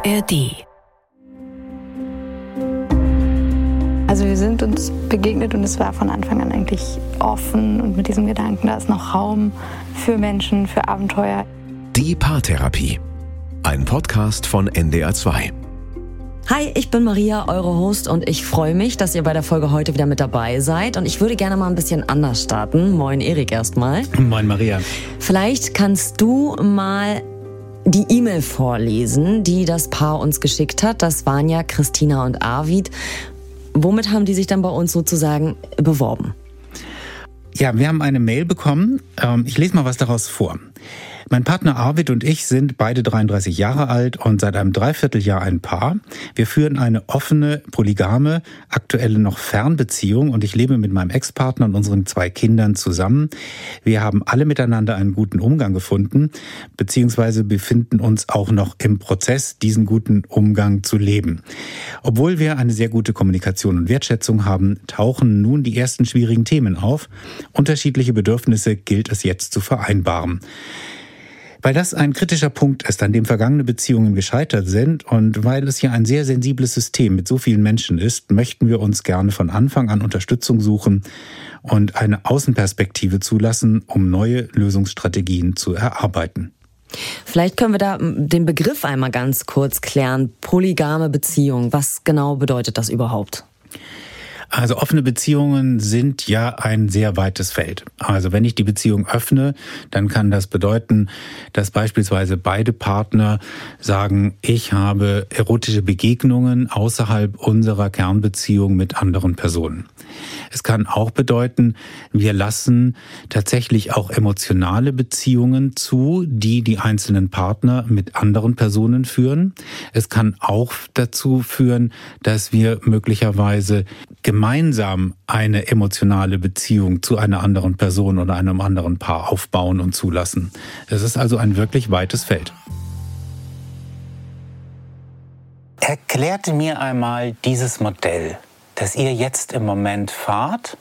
ARD. Also wir sind uns begegnet und es war von Anfang an eigentlich offen und mit diesem Gedanken, da ist noch Raum für Menschen, für Abenteuer. Die Paartherapie. Ein Podcast von NDR 2. Hi, ich bin Maria, eure Host, und ich freue mich, dass ihr bei der Folge heute wieder mit dabei seid. Und ich würde gerne mal ein bisschen anders starten. Moin Erik erstmal. Moin Maria. Vielleicht kannst du mal die E-Mail vorlesen, die das Paar uns geschickt hat. Das waren ja Christina und Arvid. Womit haben die sich dann bei uns sozusagen beworben? Ja, wir haben eine Mail bekommen. Ich lese mal was daraus vor. Mein Partner Arvid und ich sind beide 33 Jahre alt und seit einem Dreivierteljahr ein Paar. Wir führen eine offene, polygame, aktuelle noch Fernbeziehung und ich lebe mit meinem Ex-Partner und unseren 2 Kindern zusammen. Wir haben alle miteinander einen guten Umgang gefunden, beziehungsweise befinden uns auch noch im Prozess, diesen guten Umgang zu leben. Obwohl wir eine sehr gute Kommunikation und Wertschätzung haben, tauchen nun die ersten schwierigen Themen auf. Unterschiedliche Bedürfnisse gilt es jetzt zu vereinbaren. Weil das ein kritischer Punkt ist, an dem vergangene Beziehungen gescheitert sind und weil es hier ein sehr sensibles System mit so vielen Menschen ist, möchten wir uns gerne von Anfang an Unterstützung suchen und eine Außenperspektive zulassen, um neue Lösungsstrategien zu erarbeiten. Vielleicht können wir da den Begriff einmal ganz kurz klären. Polygame Beziehung, was genau bedeutet das überhaupt? Also offene Beziehungen sind ja ein sehr weites Feld. Also wenn ich die Beziehung öffne, dann kann das bedeuten, dass beispielsweise beide Partner sagen, ich habe erotische Begegnungen außerhalb unserer Kernbeziehung mit anderen Personen. Es kann auch bedeuten, wir lassen tatsächlich auch emotionale Beziehungen zu, die die einzelnen Partner mit anderen Personen führen. Es kann auch dazu führen, dass wir möglicherweise gemeinsam eine emotionale Beziehung zu einer anderen Person oder einem anderen Paar aufbauen und zulassen. Es ist also ein wirklich weites Feld. Erklärt mir einmal dieses Modell, das ihr jetzt im Moment fahrt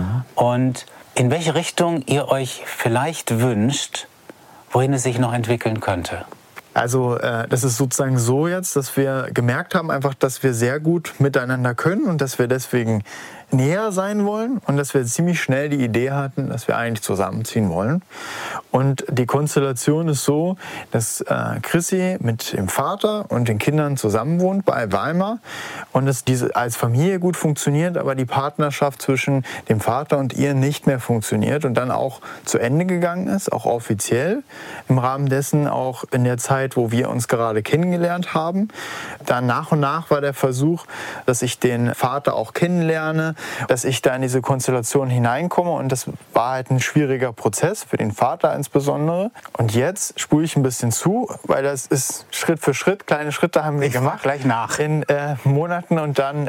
und in welche Richtung ihr euch vielleicht wünscht, wohin es sich noch entwickeln könnte. Also das ist sozusagen so jetzt, dass wir gemerkt haben einfach, dass wir sehr gut miteinander können und dass wir deswegen näher sein wollen und dass wir ziemlich schnell die Idee hatten, dass wir eigentlich zusammenziehen wollen. Und die Konstellation ist so, dass Chrissy mit dem Vater und den Kindern zusammen wohnt bei Weimar und dass diese als Familie gut funktioniert, aber die Partnerschaft zwischen dem Vater und ihr nicht mehr funktioniert und dann auch zu Ende gegangen ist, auch offiziell, im Rahmen dessen auch in der Zeit, wo wir uns gerade kennengelernt haben. Dann nach und nach war der Versuch, dass ich den Vater auch kennenlerne, dass ich da in diese Konstellation hineinkomme und das war halt ein schwieriger Prozess für den Vater insbesondere. Und jetzt spule ich ein bisschen zu, weil das ist Schritt für Schritt, kleine Schritte haben wir gemacht. Gleich nach. In Monaten und dann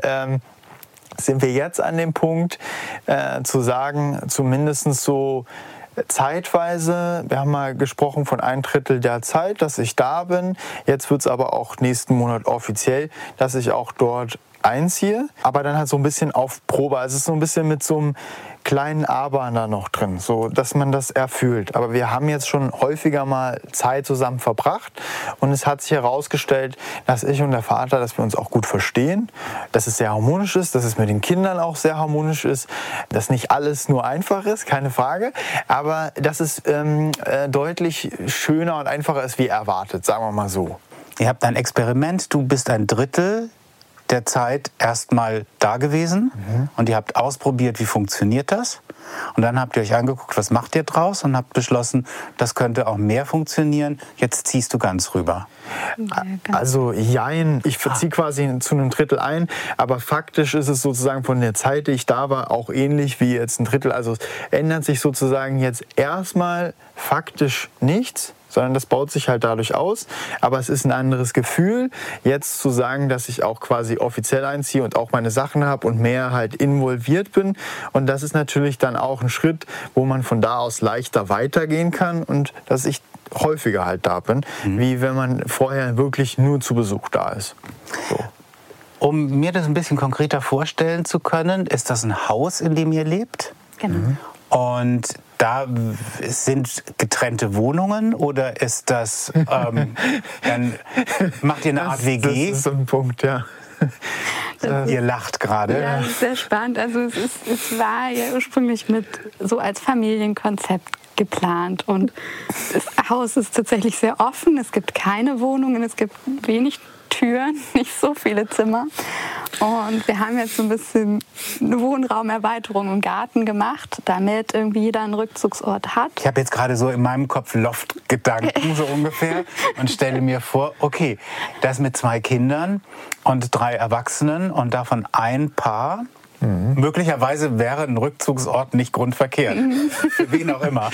sind wir jetzt an dem Punkt zu sagen, zumindest so zeitweise, wir haben mal gesprochen von 1/3 der Zeit, dass ich da bin. Jetzt wird es aber auch nächsten Monat offiziell, dass ich auch dort einziehe. Aber dann halt so ein bisschen auf Probe. Also es ist so ein bisschen mit so einem kleinen Aber da noch drin, so dass man das erfüllt. Aber wir haben jetzt schon häufiger mal Zeit zusammen verbracht und es hat sich herausgestellt, dass ich und der Vater, dass wir uns auch gut verstehen, dass es sehr harmonisch ist, dass es mit den Kindern auch sehr harmonisch ist, dass nicht alles nur einfach ist, keine Frage, aber dass es deutlich schöner und einfacher ist wie erwartet, sagen wir mal so. Ihr habt ein Experiment, du bist 1/3 der Zeit erstmal da gewesen und ihr habt ausprobiert, wie funktioniert das. Und dann habt ihr euch angeguckt, was macht ihr draus und habt beschlossen, das könnte auch mehr funktionieren. Jetzt ziehst du ganz rüber. Also jein, ich verziehe quasi zu einem Drittel ein, aber faktisch ist es sozusagen von der Zeit, die ich da war, auch ähnlich wie jetzt ein Drittel. Also es ändert sich sozusagen jetzt erstmal faktisch nichts, sondern das baut sich halt dadurch aus. Aber es ist ein anderes Gefühl, jetzt zu sagen, dass ich auch quasi offiziell einziehe und auch meine Sachen habe und mehr halt involviert bin. Und das ist natürlich dann auch ein Schritt, wo man von da aus leichter weitergehen kann und dass ich häufiger halt da bin, wie wenn man vorher wirklich nur zu Besuch da ist. So. Um mir das ein bisschen konkreter vorstellen zu können, ist das ein Haus, in dem ihr lebt? Genau. Und da sind getrennte Wohnungen oder ist das, dann macht ihr eine Art WG? Das ist so ein Punkt, ja. Ihr lacht gerade. Ja, sehr spannend. Also es war ja ursprünglich so als Familienkonzept geplant und das Haus ist tatsächlich sehr offen. Es gibt keine Wohnungen, es gibt wenig Türen, nicht so viele Zimmer. Und wir haben jetzt so ein bisschen eine Wohnraumerweiterung im Garten gemacht, damit irgendwie jeder einen Rückzugsort hat. Ich habe jetzt gerade so in meinem Kopf Loftgedanken so ungefähr und stelle mir vor, okay, das mit 2 Kindern und 3 Erwachsenen und davon ein Paar. Möglicherweise wäre ein Rückzugsort nicht grundverkehrt. Für wen auch immer.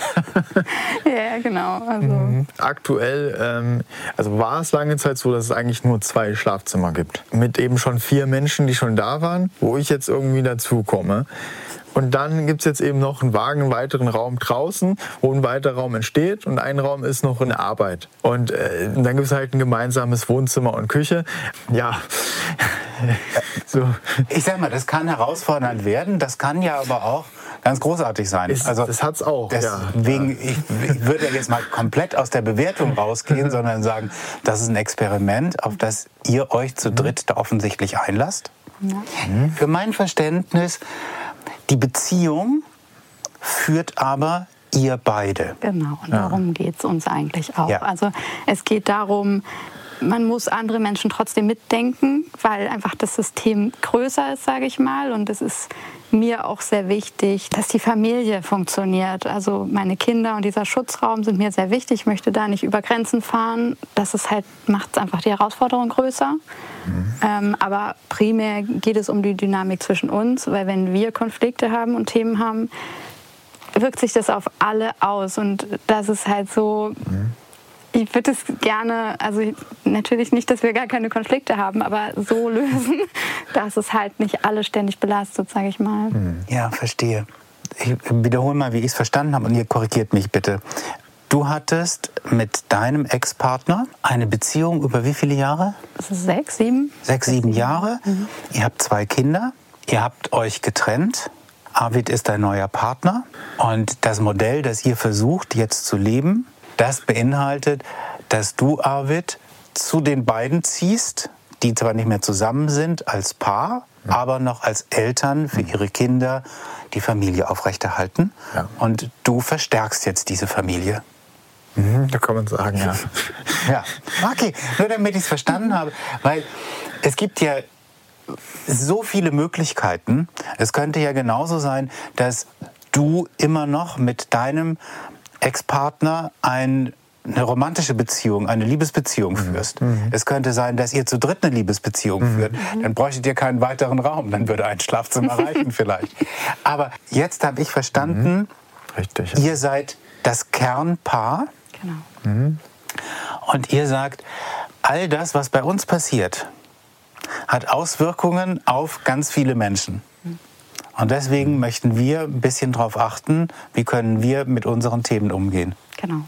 Ja, genau. Also. Aktuell war es lange Zeit so, dass es eigentlich nur 2 Schlafzimmer gibt. Mit eben schon 4 Menschen, die schon da waren, wo ich jetzt irgendwie dazukomme. Und dann gibt es jetzt eben noch einen weiteren Raum draußen, wo ein weiterer Raum entsteht und ein Raum ist noch in Arbeit. Und dann gibt es halt ein gemeinsames Wohnzimmer und Küche. Ja, so. Ich sag mal, das kann herausfordernd werden, das kann ja aber auch ganz großartig sein. Das hat's auch, deswegen, ja. Ich würde jetzt mal komplett aus der Bewertung rausgehen, sondern sagen, das ist ein Experiment, auf das ihr euch zu dritt da offensichtlich einlasst. Ja. Für mein Verständnis, die Beziehung führt aber ihr beide. Genau, und darum geht es uns eigentlich auch. Ja. Also es geht darum, man muss andere Menschen trotzdem mitdenken, weil einfach das System größer ist, sage ich mal. Und es ist mir auch sehr wichtig, dass die Familie funktioniert. Also meine Kinder und dieser Schutzraum sind mir sehr wichtig. Ich möchte da nicht über Grenzen fahren. Das ist halt, macht einfach die Herausforderung größer. Aber primär geht es um die Dynamik zwischen uns, weil wenn wir Konflikte haben und Themen haben, wirkt sich das auf alle aus. Und das ist halt so... Ich würde es gerne, also natürlich nicht, dass wir gar keine Konflikte haben, aber so lösen, dass es halt nicht alle ständig belastet, sage ich mal. Ja, verstehe. Ich wiederhole mal, wie ich es verstanden habe und ihr korrigiert mich bitte. Du hattest mit deinem Ex-Partner eine Beziehung über wie viele Jahre? Das ist 6, 7. 6, 7 Jahre. Ihr habt 2 Kinder. Ihr habt euch getrennt. Arvid ist dein neuer Partner. Und das Modell, das ihr versucht jetzt zu leben, das beinhaltet, dass du, Arvid, zu den beiden ziehst, die zwar nicht mehr zusammen sind als Paar, aber noch als Eltern für ihre Kinder die Familie aufrechterhalten. Ja. Und du verstärkst jetzt diese Familie. Da kann man sagen, ja. Ja, okay, nur damit ich es verstanden habe, weil es gibt ja so viele Möglichkeiten. Es könnte ja genauso sein, dass du immer noch mit deinem Ex-Partner eine romantische Beziehung, eine Liebesbeziehung führst. Es könnte sein, dass ihr zu dritt eine Liebesbeziehung führt. Dann bräuchtet ihr keinen weiteren Raum. Dann würde ein Schlafzimmer reichen vielleicht. Aber jetzt habe ich verstanden, Richtig, ihr seid das Kernpaar. Genau. Und ihr sagt, all das, was bei uns passiert, hat Auswirkungen auf ganz viele Menschen. Und deswegen möchten wir ein bisschen darauf achten, wie können wir mit unseren Themen umgehen. Genau.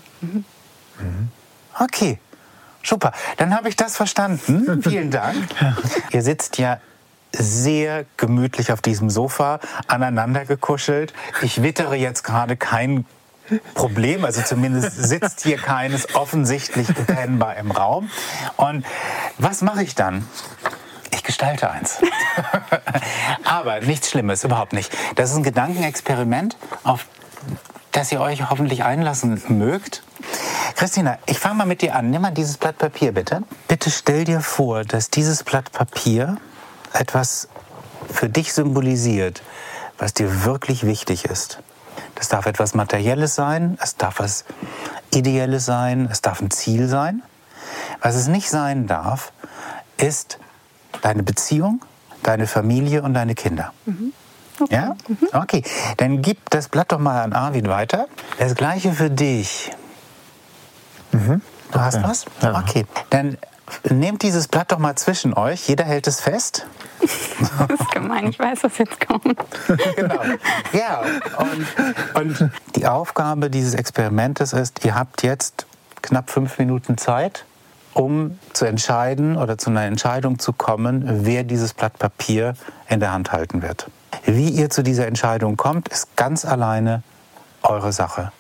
Okay, super. Dann habe ich das verstanden. Vielen Dank. Ihr sitzt ja sehr gemütlich auf diesem Sofa, aneinander gekuschelt. Ich wittere jetzt gerade kein Problem, also zumindest sitzt hier keines offensichtlich erkennbar im Raum. Und was mache ich dann? Ich gestalte eins. Aber nichts Schlimmes, überhaupt nicht. Das ist ein Gedankenexperiment, auf das ihr euch hoffentlich einlassen mögt. Christina, ich fange mal mit dir an. Nimm mal dieses Blatt Papier, bitte. Bitte stell dir vor, dass dieses Blatt Papier etwas für dich symbolisiert, was dir wirklich wichtig ist. Das darf etwas Materielles sein, es darf was Ideelles sein, es darf ein Ziel sein. Was es nicht sein darf, ist deine Beziehung, deine Familie und deine Kinder. Okay. Ja? Okay, dann gib das Blatt doch mal an Arvid weiter. Das Gleiche für dich. Du hast was? Ja. Okay, dann nehmt dieses Blatt doch mal zwischen euch. Jeder hält es fest. Das ist gemein, ich weiß, was jetzt kommt. Genau. Ja, und die Aufgabe dieses Experimentes ist, ihr habt jetzt knapp 5 Minuten Zeit, um zu entscheiden oder zu einer Entscheidung zu kommen, wer dieses Blatt Papier in der Hand halten wird. Wie ihr zu dieser Entscheidung kommt, ist ganz alleine eure Sache.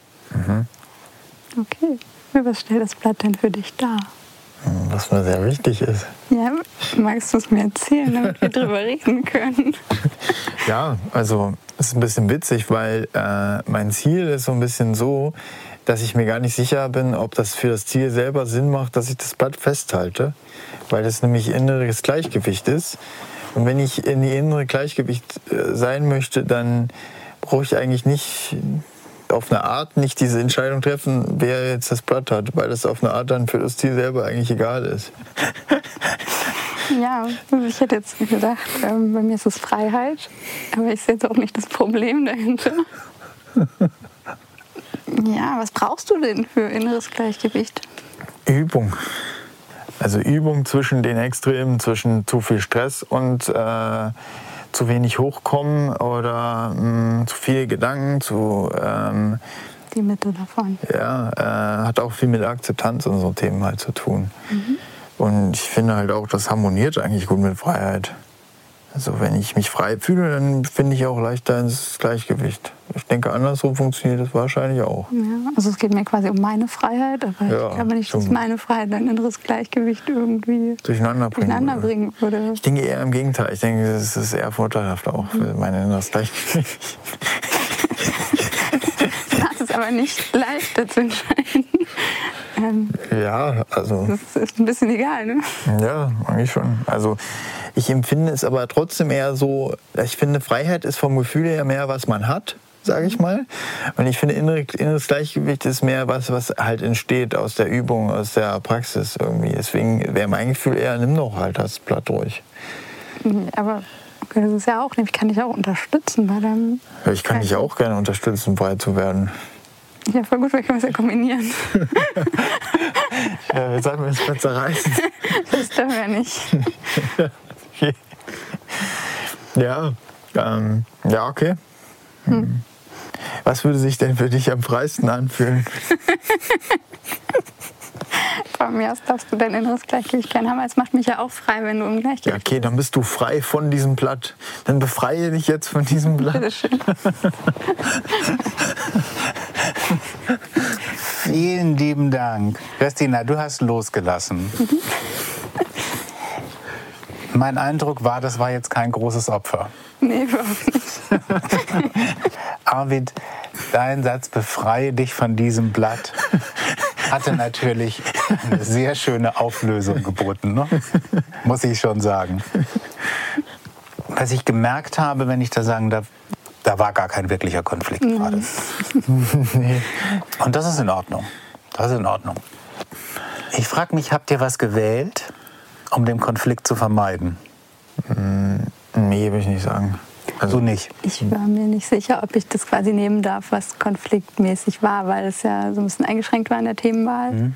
Okay, was stellt das Blatt denn für dich dar? Was mir sehr wichtig ist. Ja, magst du es mir erzählen, damit wir drüber reden können? Ja, also es ist ein bisschen witzig, weil mein Ziel ist so ein bisschen so, dass ich mir gar nicht sicher bin, ob das für das Ziel selber Sinn macht, dass ich das Blatt festhalte, weil das nämlich inneres Gleichgewicht ist. Und wenn ich in die innere Gleichgewicht sein möchte, dann brauche ich eigentlich nicht auf eine Art nicht diese Entscheidung treffen, wer jetzt das Blatt hat, weil das auf eine Art dann für das Ziel selber eigentlich egal ist. Ja, ich hätte jetzt gedacht, bei mir ist es Freiheit, aber ich sehe jetzt auch nicht das Problem dahinter. Ja, was brauchst du denn für inneres Gleichgewicht? Übung. Also Übung zwischen den Extremen, zwischen zu viel Stress und zu wenig Hochkommen oder zu viele Gedanken, die Mitte davon. Ja, hat auch viel mit Akzeptanz und so Themen halt zu tun. Und ich finde halt auch, das harmoniert eigentlich gut mit Freiheit. Also wenn ich mich frei fühle, dann finde ich auch leichter ins Gleichgewicht. Ich denke, andersrum funktioniert das wahrscheinlich auch. Ja, also es geht mir quasi um meine Freiheit, aber ja, ich glaube nicht, dass meine Freiheit ein inneres Gleichgewicht irgendwie durcheinander bringen würde. Ich denke eher im Gegenteil. Ich denke, es ist eher vorteilhaft auch für mein inneres Gleichgewicht. Das ist aber nicht leichter zu entscheiden. Ja, also... Das ist ein bisschen egal, ne? Ja, eigentlich schon. Also ich empfinde es aber trotzdem eher so, ich finde, Freiheit ist vom Gefühl her mehr, was man hat, sage ich mal. Und ich finde, inneres Gleichgewicht ist mehr was halt entsteht aus der Übung, aus der Praxis irgendwie. Deswegen wäre mein Gefühl eher, nimm doch halt das Blatt durch. Aber das ist ja auch, ich kann dich auch unterstützen bei deinem... Ja, ich kann dich auch gerne unterstützen, frei zu werden. Ja, voll gut, weil können wir es ja kombinieren. Ja, jetzt sollten wir das Blatt zerreißen. Das dürfen wir nicht. Okay. Ja, ja, okay. Was würde sich denn für dich am freisten anfühlen? Von mir aus darfst du dein inneres Gleichgewicht gerne haben, aber es macht mich ja auch frei, wenn du im Gleichgewicht bist. Ja, okay, dann bist du frei von diesem Blatt. Dann befreie dich jetzt von diesem Blatt. Bitteschön. Vielen lieben Dank. Christina, du hast losgelassen. Mein Eindruck war, das war jetzt kein großes Opfer. Nee, überhaupt nicht. Arvid, dein Satz, befreie dich von diesem Blatt, hatte natürlich eine sehr schöne Auflösung geboten, ne? Muss ich schon sagen. Was ich gemerkt habe, wenn ich da sagen darf, da war gar kein wirklicher Konflikt gerade. Nee. Und das ist in Ordnung. Das ist in Ordnung. Ich frage mich, habt ihr was gewählt, um den Konflikt zu vermeiden? Nee, will ich nicht sagen. Also nicht? Ich war mir nicht sicher, ob ich das quasi nehmen darf, was konfliktmäßig war, weil es ja so ein bisschen eingeschränkt war in der Themenwahl.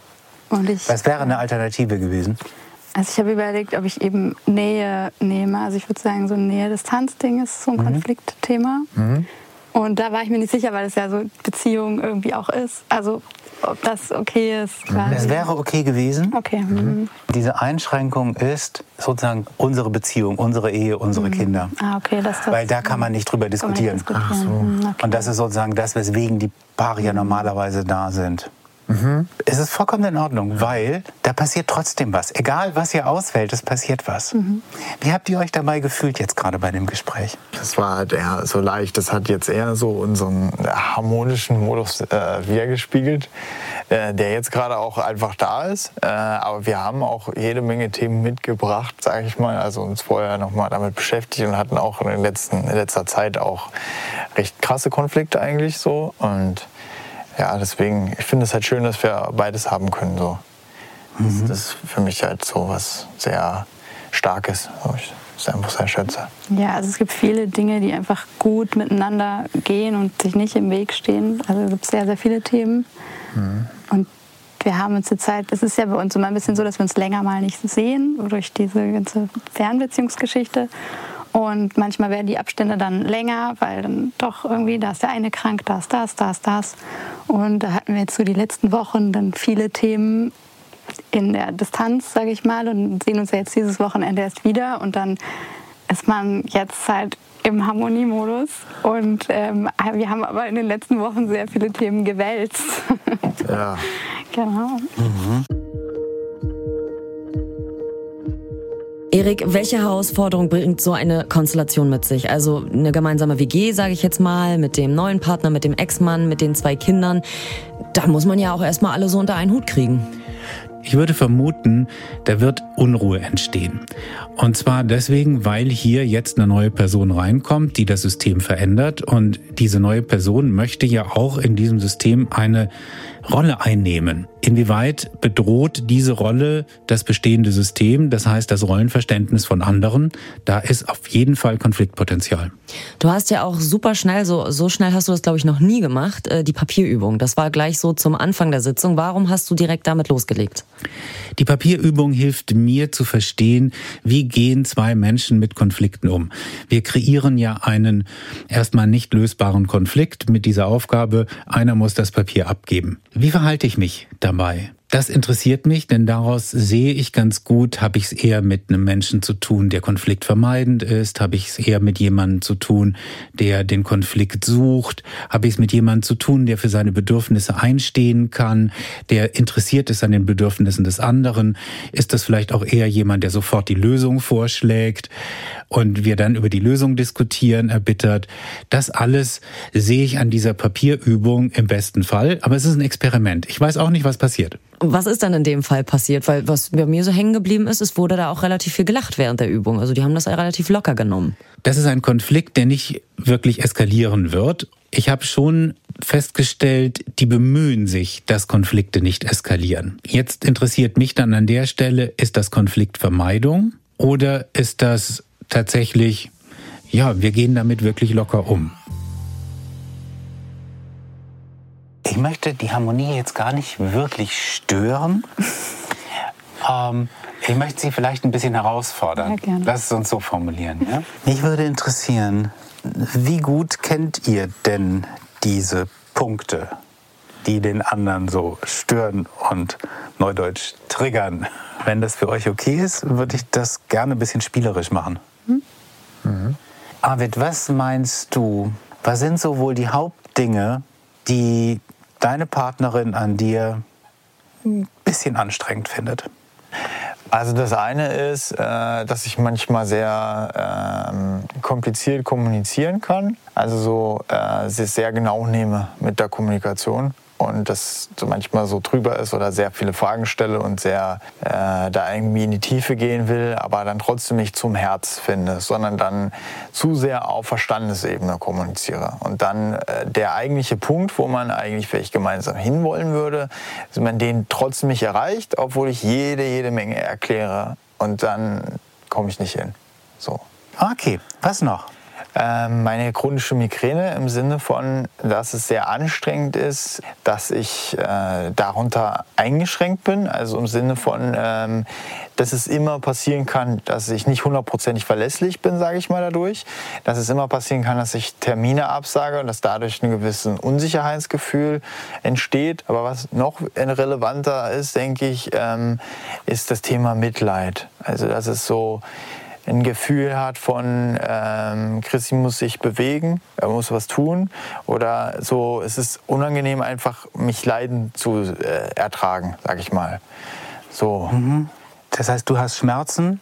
Und was wäre eine Alternative gewesen? Also ich habe überlegt, ob ich eben Nähe nehme. Also ich würde sagen, so ein Nähe-Distanz-Ding ist so ein Konfliktthema. Und da war ich mir nicht sicher, weil es ja so Beziehung irgendwie auch ist. Also ob das okay ist. Quasi. Das wäre okay gewesen. Okay. Diese Einschränkung ist sozusagen unsere Beziehung, unsere Ehe, unsere Kinder. Ah, okay, das weil da kann man nicht drüber diskutieren. Ach so. Okay. Und das ist sozusagen das, weswegen die Paare ja normalerweise da sind. Es ist vollkommen in Ordnung, weil da passiert trotzdem was. Egal, was ihr auswählt, es passiert was. Wie habt ihr euch dabei gefühlt jetzt gerade bei dem Gespräch? Das war halt eher so leicht. Das hat jetzt eher so unseren harmonischen Modus wiedergespiegelt, der jetzt gerade auch einfach da ist. Aber wir haben auch jede Menge Themen mitgebracht, sage ich mal. Also uns vorher nochmal damit beschäftigt und hatten auch in letzter Zeit auch recht krasse Konflikte eigentlich so. Und ja, deswegen, ich finde es halt schön, dass wir beides haben können. So. Das ist für mich halt so was sehr Starkes, wo ich es einfach sehr schätze. Ja, also es gibt viele Dinge, die einfach gut miteinander gehen und sich nicht im Weg stehen. Also es gibt sehr, sehr viele Themen. Und wir haben uns die Zeit, es ist ja bei uns immer ein bisschen so, dass wir uns länger mal nicht sehen, durch diese ganze Fernbeziehungsgeschichte. Und manchmal werden die Abstände dann länger, weil dann doch irgendwie, da ist der eine krank, da ist das. Und da hatten wir jetzt so die letzten Wochen dann viele Themen in der Distanz, sage ich mal, und sehen uns ja jetzt dieses Wochenende erst wieder. Und dann ist man jetzt halt im Harmoniemodus. Und wir haben aber in den letzten Wochen sehr viele Themen gewälzt. Ja. Genau. Erik, welche Herausforderung bringt so eine Konstellation mit sich? Also eine gemeinsame WG, sage ich jetzt mal, mit dem neuen Partner, mit dem Ex-Mann, mit den 2 Kindern. Da muss man ja auch erstmal alle so unter einen Hut kriegen. Ich würde vermuten, da wird Unruhe entstehen. Und zwar deswegen, weil hier jetzt eine neue Person reinkommt, die das System verändert. Und diese neue Person möchte ja auch in diesem System eine Rolle einnehmen. Inwieweit bedroht diese Rolle das bestehende System, das heißt das Rollenverständnis von anderen? Da ist auf jeden Fall Konfliktpotenzial. Du hast ja auch super schnell, so schnell hast du das, glaube ich, noch nie gemacht, die Papierübung. Das war gleich so zum Anfang der Sitzung. Warum hast du direkt damit losgelegt? Die Papierübung hilft mir zu verstehen, wie gehen 2 Menschen mit Konflikten um. Wir kreieren ja einen erstmal nicht lösbaren Konflikt mit dieser Aufgabe, einer muss das Papier abgeben. Wie verhalte ich mich dabei? Das interessiert mich, denn daraus sehe ich ganz gut, habe ich es eher mit einem Menschen zu tun, der konfliktvermeidend ist, habe ich es eher mit jemandem zu tun, der den Konflikt sucht, habe ich es mit jemandem zu tun, der für seine Bedürfnisse einstehen kann, der interessiert ist an den Bedürfnissen des anderen, ist das vielleicht auch eher jemand, der sofort die Lösung vorschlägt und wir dann über die Lösung diskutieren, erbittert. Das alles sehe ich an dieser Papierübung im besten Fall, aber es ist ein Experiment. Ich weiß auch nicht, was passiert. Was ist dann in dem Fall passiert? Weil was bei mir so hängen geblieben ist, es wurde da auch relativ viel gelacht während der Übung. Also die haben das relativ locker genommen. Das ist ein Konflikt, der nicht wirklich eskalieren wird. Ich habe schon festgestellt, die bemühen sich, dass Konflikte nicht eskalieren. Jetzt interessiert mich dann an der Stelle, ist das Konfliktvermeidung oder ist das tatsächlich, ja, wir gehen damit wirklich locker um? Ich möchte die Harmonie jetzt gar nicht wirklich stören. Ich möchte Sie vielleicht ein bisschen herausfordern. Ja, gerne. Lass es uns so formulieren. Ja? Mich würde interessieren, wie gut kennt ihr denn diese Punkte, die den anderen so stören und neudeutsch triggern? Wenn das für euch okay ist, würde ich das gerne ein bisschen spielerisch machen. Arvid, was meinst du? Was sind so wohl die Hauptdinge, die deine Partnerin an dir ein bisschen anstrengend findet? Also das eine ist, dass ich manchmal sehr kompliziert kommunizieren kann. Also so es sehr genau nehme mit der Kommunikation. Und das so manchmal so drüber ist oder sehr viele Fragen stelle und sehr da irgendwie in die Tiefe gehen will, aber dann trotzdem nicht zum Herz finde, sondern dann zu sehr auf Verstandesebene kommuniziere. Und dann der eigentliche Punkt, wo man eigentlich vielleicht gemeinsam hinwollen würde, dass man den trotzdem nicht erreicht, obwohl ich jede Menge erkläre. Und dann komme ich nicht hin. So. Okay, was noch? Meine chronische Migräne im Sinne von, dass es sehr anstrengend ist, dass ich darunter eingeschränkt bin. Also im Sinne von, dass es immer passieren kann, dass ich nicht 100% verlässlich bin, sage ich mal dadurch. Dass es immer passieren kann, dass ich Termine absage und dass dadurch ein gewisses Unsicherheitsgefühl entsteht. Aber was noch relevanter ist, denke ich, ist das Thema Mitleid. Also dass es so ein Gefühl hat von, Chrissy muss sich bewegen, er muss was tun. Oder so, es ist unangenehm, einfach mich leiden zu ertragen, sag ich mal. So. Das heißt, du hast Schmerzen.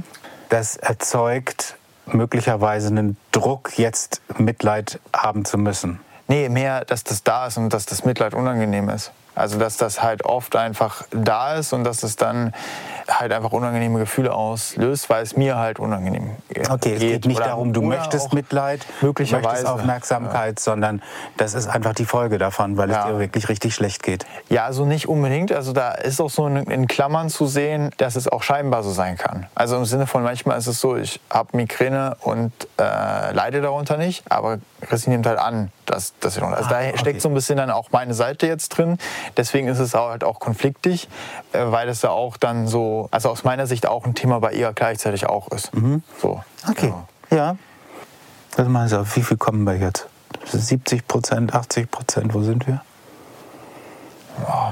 Das erzeugt möglicherweise einen Druck, jetzt Mitleid haben zu müssen. Nee, mehr, dass das da ist und dass das Mitleid unangenehm ist. Also dass das halt oft einfach da ist und dass es dann halt einfach unangenehme Gefühle auslöst, weil es mir halt unangenehm geht. Okay, es geht nicht darum, du möchtest Mitleid, möglicherweise möchtest Aufmerksamkeit, sondern das ist einfach die Folge davon, weil es dir wirklich richtig schlecht geht. Ja, also nicht unbedingt. Also da ist auch so in Klammern zu sehen, dass es auch scheinbar so sein kann. Also im Sinne von, manchmal ist es so, ich habe Migräne und leide darunter nicht, aber Chrissy nimmt halt an, dass ich also da steckt so ein bisschen dann auch meine Seite jetzt drin. Deswegen ist es halt auch konfliktig, weil es ja auch dann so, also aus meiner Sicht auch ein Thema bei ihr gleichzeitig auch ist. So. Okay, ja. Was meinst du, wie viel kommen wir jetzt? 70%, 80%, wo sind wir? Ja,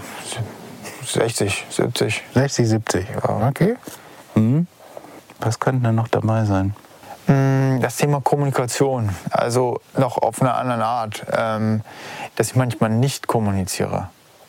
60, 70. 60, 70, ja. Okay. Was könnte denn noch dabei sein? Das Thema Kommunikation, also noch auf einer anderen Art, dass ich manchmal nicht kommuniziere.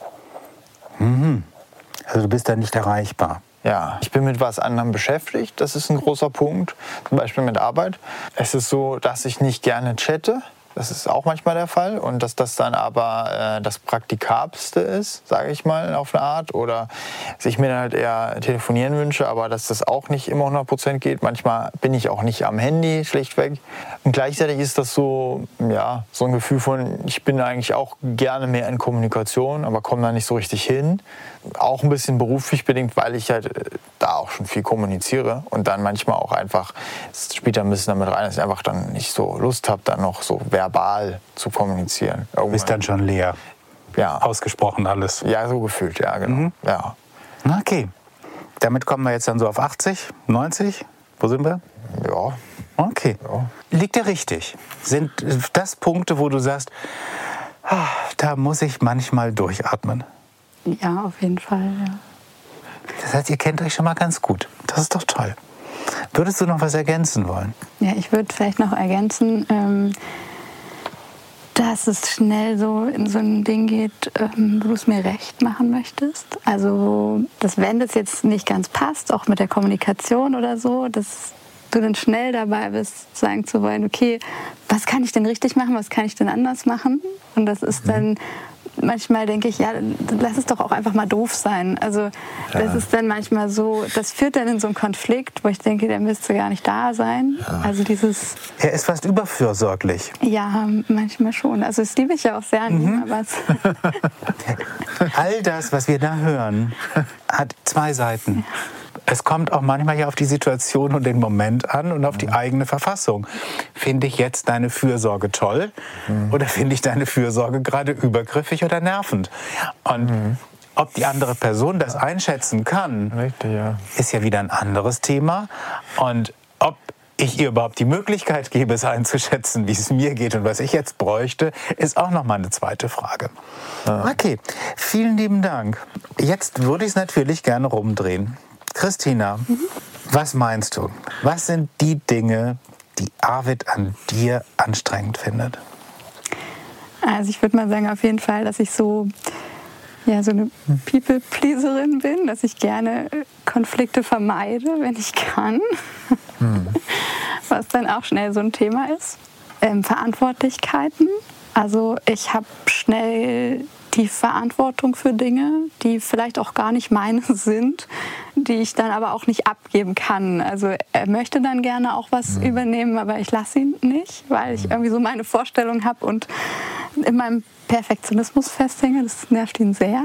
Also du bist da nicht erreichbar. Ja, ich bin mit was anderem beschäftigt, das ist ein großer Punkt, zum Beispiel mit Arbeit. Es ist so, dass ich nicht gerne chatte. Das ist auch manchmal der Fall und dass das dann aber das Praktikabelste ist, sage ich mal, auf eine Art. Oder dass ich mir dann halt eher telefonieren wünsche, aber dass das auch nicht immer 100% geht. Manchmal bin ich auch nicht am Handy, schlichtweg. Und gleichzeitig ist das so, ja, so ein Gefühl von, ich bin eigentlich auch gerne mehr in Kommunikation, aber komme da nicht so richtig hin. Auch ein bisschen beruflich bedingt, weil ich halt da auch schon viel kommuniziere und dann manchmal auch einfach, es spielt da ein bisschen damit rein, dass ich einfach dann nicht so Lust habe, dann noch so verbal zu kommunizieren. Du bist dann schon leer. Ja. Ausgesprochen alles. Ja, so gefühlt, ja, genau. Ja. Okay. Damit kommen wir jetzt dann so auf 80, 90? Wo sind wir? Ja. Okay. Ja. Liegt dir richtig? Sind das Punkte, wo du sagst, da muss ich manchmal durchatmen? Ja, auf jeden Fall, ja. Das heißt, ihr kennt euch schon mal ganz gut. Das ist doch toll. Würdest du noch was ergänzen wollen? Ja, ich würde vielleicht noch ergänzen, dass es schnell so in so ein Ding geht, wo du es mir recht machen möchtest. Also, dass wenn das jetzt nicht ganz passt, auch mit der Kommunikation oder so, dass du dann schnell dabei bist, sagen zu wollen, okay, was kann ich denn richtig machen, was kann ich denn anders machen? Und das ist dann, manchmal denke ich, ja, lass es doch auch einfach mal doof sein. Also das ist dann manchmal so, das führt dann in so einen Konflikt, wo ich denke, der müsste gar nicht da sein. Ja. Also dieses... Er ist fast überfürsorglich. Ja, manchmal schon. Also das liebe ich ja auch sehr an ihm. Aber all das, was wir da hören, hat zwei Seiten. Ja. Es kommt auch manchmal ja auf die Situation und den Moment an und auf die eigene Verfassung. Finde ich jetzt deine Fürsorge toll oder finde ich deine Fürsorge gerade übergriffig oder nervend? Und ob die andere Person das einschätzen kann, ist ja wieder ein anderes Thema. Und ob ich ihr überhaupt die Möglichkeit gebe, es einzuschätzen, wie es mir geht und was ich jetzt bräuchte, ist auch noch mal eine zweite Frage. Okay, vielen lieben Dank. Jetzt würde ich es natürlich gerne rumdrehen. Christina, was meinst du? Was sind die Dinge, die Arvid an dir anstrengend findet? Also ich würde mal sagen, auf jeden Fall, dass ich so eine People-Pleaserin bin, dass ich gerne Konflikte vermeide, wenn ich kann. Was dann auch schnell so ein Thema ist. Verantwortlichkeiten. Also ich habe schnell die Verantwortung für Dinge, die vielleicht auch gar nicht meine sind, die ich dann aber auch nicht abgeben kann. Also er möchte dann gerne auch was übernehmen, aber ich lasse ihn nicht, weil ich irgendwie so meine Vorstellung habe und in meinem Perfektionismus festhänge. Das nervt ihn sehr.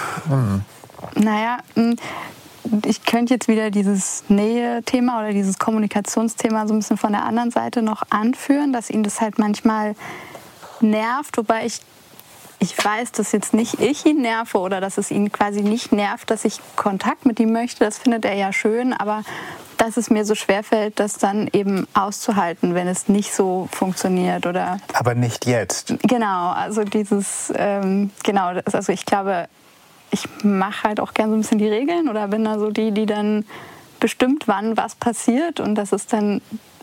Naja, ich könnte jetzt wieder dieses Nähe-Thema oder dieses Kommunikationsthema so ein bisschen von der anderen Seite noch anführen, dass ihn das halt manchmal nervt, wobei ich weiß, dass jetzt nicht ich ihn nerve oder dass es ihn quasi nicht nervt, dass ich Kontakt mit ihm möchte. Das findet er ja schön, aber dass es mir so schwerfällt, das dann eben auszuhalten, wenn es nicht so funktioniert. Oder aber nicht jetzt. Genau, also dieses, also ich glaube, ich mache halt auch gern so ein bisschen die Regeln oder bin da so die dann bestimmt, wann was passiert und das ist dann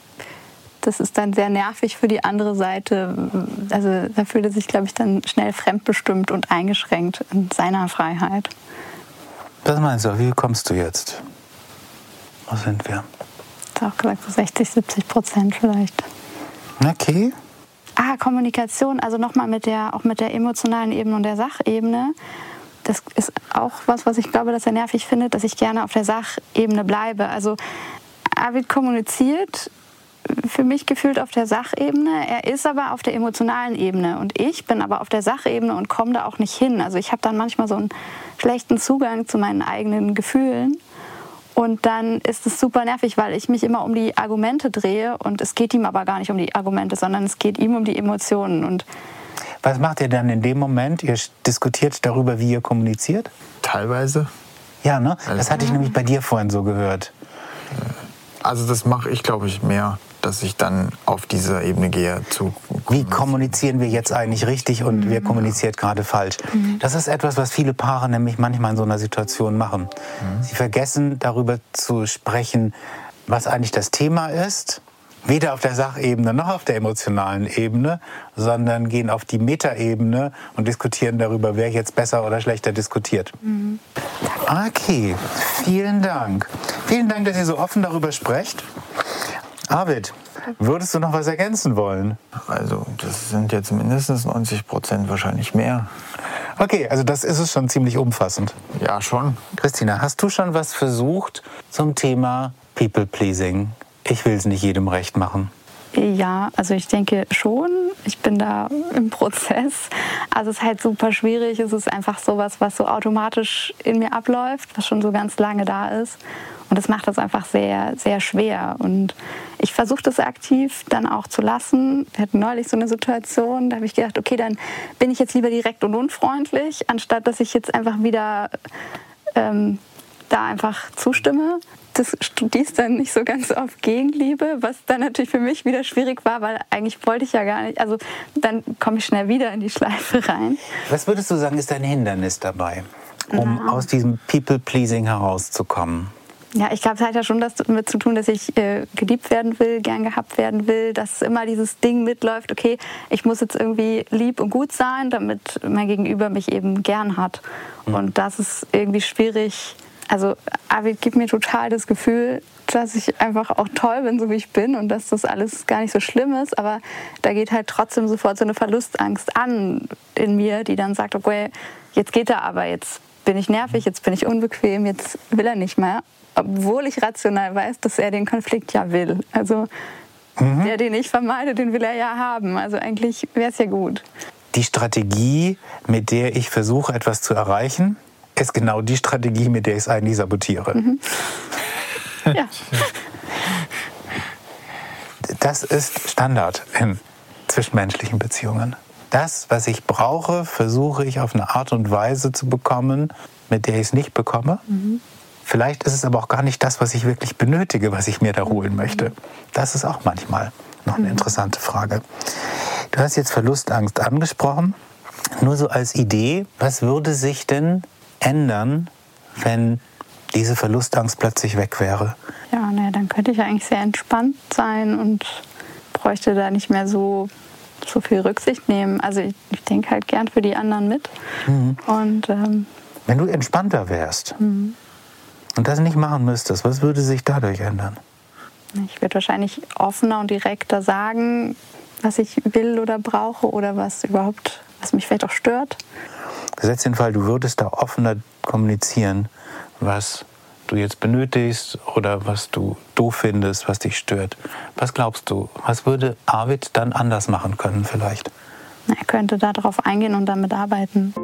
sehr nervig für die andere Seite. Also da fühlt er sich, glaube ich, dann schnell fremdbestimmt und eingeschränkt in seiner Freiheit. Was meinst du? Wie kommst du jetzt? Wo sind wir? Ich habe auch gesagt, so 60-70% vielleicht. Okay. Kommunikation, also nochmal mit der emotionalen Ebene und der Sachebene. Das ist auch was ich glaube, dass er nervig findet, dass ich gerne auf der Sachebene bleibe. Also Arvid kommuniziert für mich gefühlt auf der Sachebene. Er ist aber auf der emotionalen Ebene und ich bin aber auf der Sachebene und komme da auch nicht hin. Also ich habe dann manchmal so einen schlechten Zugang zu meinen eigenen Gefühlen und dann ist es super nervig, weil ich mich immer um die Argumente drehe und es geht ihm aber gar nicht um die Argumente, sondern es geht ihm um die Emotionen. Und was macht ihr dann in dem Moment? Ihr diskutiert darüber, wie ihr kommuniziert? Teilweise. Ja, ne? Das hatte ich nämlich bei dir vorhin so gehört. Also das mache ich, glaube ich, mehr, dass ich dann auf diese Ebene gehe. Wie kommunizieren wir jetzt eigentlich richtig und wer kommuniziert gerade falsch? Das ist etwas, was viele Paare nämlich manchmal in so einer Situation machen. Sie vergessen darüber zu sprechen, was eigentlich das Thema ist weder auf der Sachebene noch auf der emotionalen Ebene, sondern gehen auf die Metaebene und diskutieren darüber, wer jetzt besser oder schlechter diskutiert. Mhm. Okay, vielen Dank. Vielen Dank, dass ihr so offen darüber sprecht. Arvid, würdest du noch was ergänzen wollen? Also das sind jetzt mindestens 90%, wahrscheinlich mehr. Okay, also das ist es schon ziemlich umfassend. Ja, schon. Christina, hast du schon was versucht zum Thema People-Pleasing? Ich will es nicht jedem recht machen. Ja, also ich denke schon. Ich bin da im Prozess. Also es ist halt super schwierig. Es ist einfach sowas, was so automatisch in mir abläuft, was schon so ganz lange da ist. Und das macht das einfach sehr, sehr schwer. Und ich versuche das aktiv dann auch zu lassen. Wir hatten neulich so eine Situation, da habe ich gedacht, okay, dann bin ich jetzt lieber direkt und unfreundlich, anstatt dass ich jetzt einfach wieder da einfach zustimme. Das stieß dann nicht so ganz auf Gegenliebe, was dann natürlich für mich wieder schwierig war, weil eigentlich wollte ich ja gar nicht. Also dann komme ich schnell wieder in die Schleife rein. Was würdest du sagen, ist ein Hindernis dabei, um aus diesem People-Pleasing herauszukommen? Ja, ich glaube, es hat ja schon das damit zu tun, dass ich geliebt werden will, gern gehabt werden will, dass immer dieses Ding mitläuft, okay, ich muss jetzt irgendwie lieb und gut sein, damit mein Gegenüber mich eben gern hat. Und das ist irgendwie schwierig. Also Arvid gibt mir total das Gefühl, dass ich einfach auch toll bin, so wie ich bin und dass das alles gar nicht so schlimm ist. Aber da geht halt trotzdem sofort so eine Verlustangst an in mir, die dann sagt, okay, jetzt geht er aber, jetzt bin ich nervig, jetzt bin ich unbequem, jetzt will er nicht mehr. Obwohl ich rational weiß, dass er den Konflikt ja will. Also der, den ich vermeide, den will er ja haben. Also eigentlich wäre es ja gut. Die Strategie, mit der ich versuche, etwas zu erreichen, ist genau die Strategie, mit der ich es eigentlich sabotiere. Ja. Das ist Standard in zwischenmenschlichen Beziehungen. Das, was ich brauche, versuche ich auf eine Art und Weise zu bekommen, mit der ich es nicht bekomme. Vielleicht ist es aber auch gar nicht das, was ich wirklich benötige, was ich mir da holen möchte. Das ist auch manchmal noch eine interessante Frage. Du hast jetzt Verlustangst angesprochen. Nur so als Idee, was würde sich denn ändern, wenn diese Verlustangst plötzlich weg wäre? Ja, dann könnte ich eigentlich sehr entspannt sein und bräuchte da nicht mehr so viel Rücksicht nehmen. Also ich denke halt gern für die anderen mit. Und, wenn du entspannter wärst und das nicht machen müsstest, was würde sich dadurch ändern? Ich würde wahrscheinlich offener und direkter sagen, was ich will oder brauche oder was mich vielleicht auch stört. Gesetzt den Fall, du würdest da offener kommunizieren, was du jetzt benötigst oder was du doof findest, was dich stört. Was glaubst du, was würde Arvid dann anders machen können vielleicht? Er könnte darauf eingehen und damit arbeiten.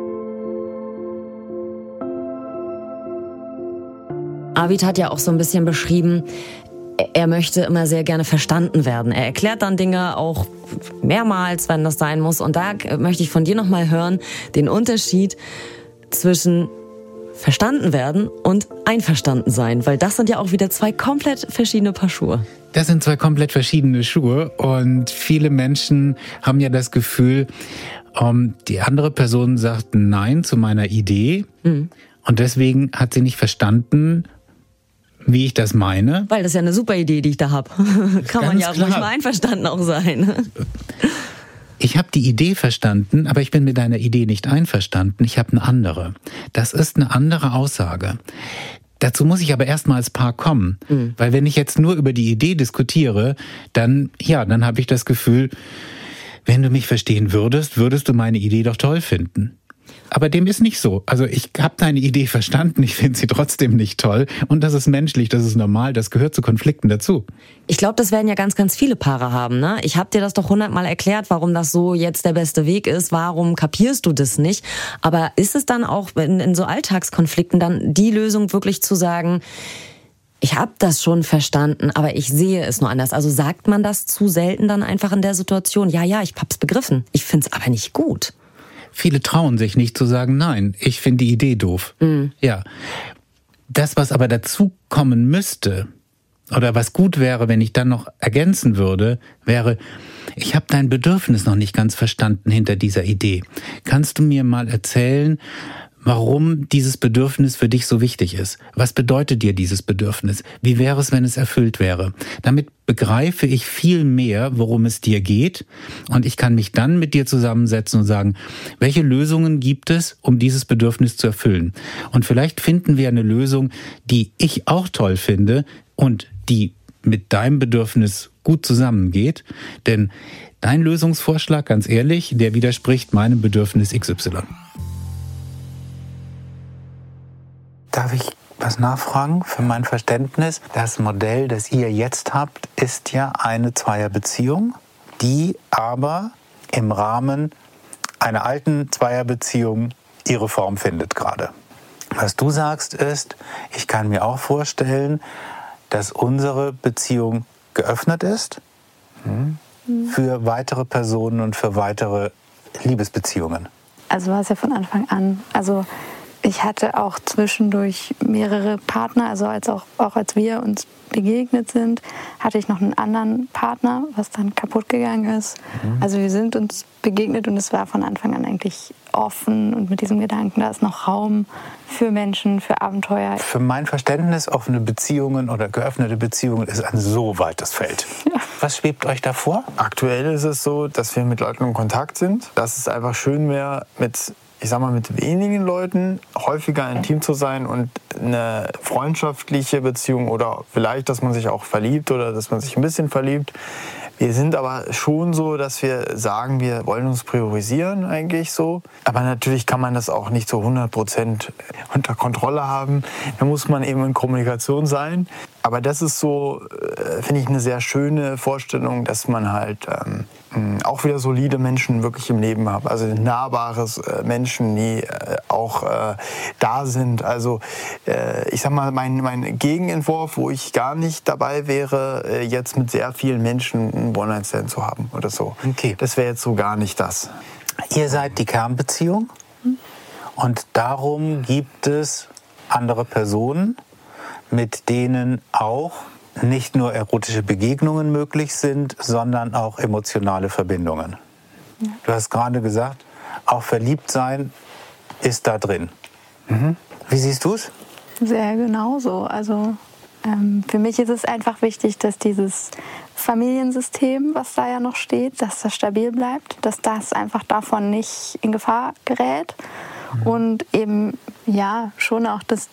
Arvid hat ja auch so ein bisschen beschrieben, er möchte immer sehr gerne verstanden werden. Er erklärt dann Dinge auch mehrmals, wenn das sein muss. Und da möchte ich von dir nochmal hören, den Unterschied zwischen verstanden werden und einverstanden sein. Weil das sind ja auch wieder zwei komplett verschiedene Paar Schuhe. Das sind zwei komplett verschiedene Schuhe. Und viele Menschen haben ja das Gefühl, die andere Person sagt Nein zu meiner Idee. Und deswegen hat sie nicht verstanden, wie ich das meine. Weil das ist ja eine super Idee, die ich da habe. Kann man ja ruhig mal einverstanden auch sein. Ich habe die Idee verstanden, aber ich bin mit deiner Idee nicht einverstanden. Ich habe eine andere. Das ist eine andere Aussage. Dazu muss ich aber erstmal als Paar kommen. Weil wenn ich jetzt nur über die Idee diskutiere, dann habe ich das Gefühl, wenn du mich verstehen würdest, würdest du meine Idee doch toll finden. Aber dem ist nicht so. Also ich habe deine Idee verstanden, ich finde sie trotzdem nicht toll. Und das ist menschlich, das ist normal, das gehört zu Konflikten dazu. Ich glaube, das werden ja ganz, ganz viele Paare haben, ne? Ich habe dir das doch 100-mal erklärt, warum das so jetzt der beste Weg ist. Warum kapierst du das nicht? Aber ist es dann auch in so Alltagskonflikten dann die Lösung wirklich zu sagen, ich habe das schon verstanden, aber ich sehe es nur anders. Also sagt man das zu selten dann einfach in der Situation? Ja, ich hab's begriffen. Ich find's aber nicht gut. Viele trauen sich nicht zu sagen, nein, ich finde die Idee doof. Ja. Das, was aber dazu kommen müsste, oder was gut wäre, wenn ich dann noch ergänzen würde, wäre, ich habe dein Bedürfnis noch nicht ganz verstanden hinter dieser Idee. Kannst du mir mal erzählen, warum dieses Bedürfnis für dich so wichtig ist. Was bedeutet dir dieses Bedürfnis? Wie wäre es, wenn es erfüllt wäre? Damit begreife ich viel mehr, worum es dir geht. Und ich kann mich dann mit dir zusammensetzen und sagen, welche Lösungen gibt es, um dieses Bedürfnis zu erfüllen? Und vielleicht finden wir eine Lösung, die ich auch toll finde und die mit deinem Bedürfnis gut zusammengeht. Denn dein Lösungsvorschlag, ganz ehrlich, der widerspricht meinem Bedürfnis XY. Darf ich was nachfragen für mein Verständnis? Das Modell, das ihr jetzt habt, ist ja eine Zweierbeziehung, die aber im Rahmen einer alten Zweierbeziehung ihre Form findet gerade. Was du sagst ist, ich kann mir auch vorstellen, dass unsere Beziehung geöffnet ist für weitere Personen und für weitere Liebesbeziehungen. Also war es ja von Anfang an. Also ich hatte auch zwischendurch mehrere Partner, also auch als wir uns begegnet sind, hatte ich noch einen anderen Partner, was dann kaputt gegangen ist. Also wir sind uns begegnet und es war von Anfang an eigentlich offen und mit diesem Gedanken, da ist noch Raum für Menschen, für Abenteuer. Für mein Verständnis, offene Beziehungen oder geöffnete Beziehungen ist ein so weites Feld. Ja. Was schwebt euch da vor? Aktuell ist es so, dass wir mit Leuten in Kontakt sind, dass es einfach schön wäre, mit wenigen Leuten häufiger intim zu sein und eine freundschaftliche Beziehung oder vielleicht, dass man sich auch verliebt oder dass man sich ein bisschen verliebt. Wir sind aber schon so, dass wir sagen, wir wollen uns priorisieren eigentlich so. Aber natürlich kann man das auch nicht zu 100% unter Kontrolle haben. Da muss man eben in Kommunikation sein. Aber das ist so, finde ich, eine sehr schöne Vorstellung, dass man halt auch wieder solide Menschen wirklich im Leben hat. Also nahbares Menschen, die auch da sind. Also ich sag mal, mein Gegenentwurf, wo ich gar nicht dabei wäre, jetzt mit sehr vielen Menschen einen One-Night-Stand zu haben oder so. Okay. Das wäre jetzt so gar nicht das. Ihr seid die Kernbeziehung und darum gibt es andere Personen, mit denen auch nicht nur erotische Begegnungen möglich sind, sondern auch emotionale Verbindungen. Ja. Du hast gerade gesagt, auch verliebt sein ist da drin. Wie siehst du es? Sehr genauso. Also für mich ist es einfach wichtig, dass dieses Familiensystem, was da ja noch steht, dass das stabil bleibt, dass das einfach davon nicht in Gefahr gerät. Und eben, ja, schon auch das.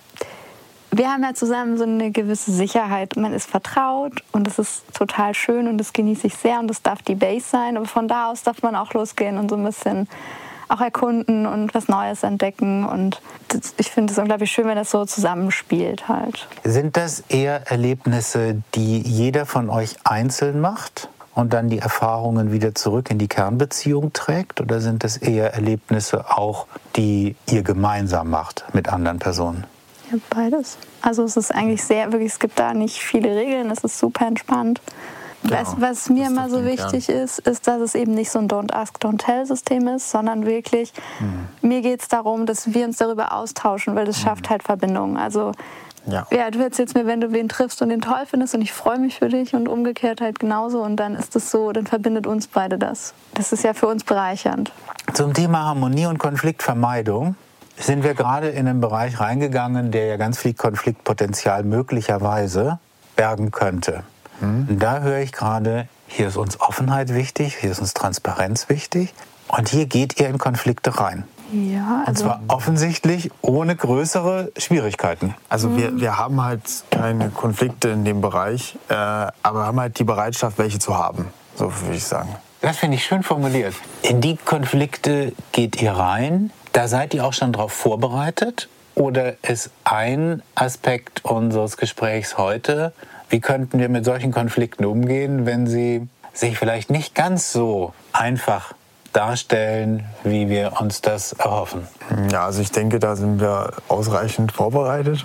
Wir haben ja zusammen so eine gewisse Sicherheit. Man ist vertraut und das ist total schön und das genieße ich sehr und das darf die Base sein. Aber von da aus darf man auch losgehen und so ein bisschen auch erkunden und was Neues entdecken. Und ich finde es unglaublich schön, wenn das so zusammenspielt halt. Sind das eher Erlebnisse, die jeder von euch einzeln macht und dann die Erfahrungen wieder zurück in die Kernbeziehung trägt? Oder sind das eher Erlebnisse auch, die ihr gemeinsam macht mit anderen Personen? Ja, beides. Also es ist eigentlich es gibt da nicht viele Regeln, es ist super entspannt. Ja, was mir immer so wichtig ist, dass es eben nicht so ein Don't Ask, Don't Tell-System ist, sondern wirklich, mir geht es darum, dass wir uns darüber austauschen, weil das schafft halt Verbindungen. Also du erzählst mir, wenn du wen triffst und den toll findest und ich freue mich für dich und umgekehrt halt genauso und dann ist es so, dann verbindet uns beide das. Das ist ja für uns bereichernd. Zum Thema Harmonie und Konfliktvermeidung sind wir gerade in einen Bereich reingegangen, der ja ganz viel Konfliktpotenzial möglicherweise bergen könnte. Und da höre ich gerade, hier ist uns Offenheit wichtig, hier ist uns Transparenz wichtig und hier geht ihr in Konflikte rein. Ja, und zwar offensichtlich ohne größere Schwierigkeiten. Also wir haben halt keine Konflikte in dem Bereich, aber haben halt die Bereitschaft, welche zu haben, so würde ich sagen. Das finde ich schön formuliert. In die Konflikte geht ihr rein. Da seid ihr auch schon darauf vorbereitet? Oder ist ein Aspekt unseres Gesprächs heute, wie könnten wir mit solchen Konflikten umgehen, wenn sie sich vielleicht nicht ganz so einfach darstellen, wie wir uns das erhoffen? Ja, also ich denke, da sind wir ausreichend vorbereitet.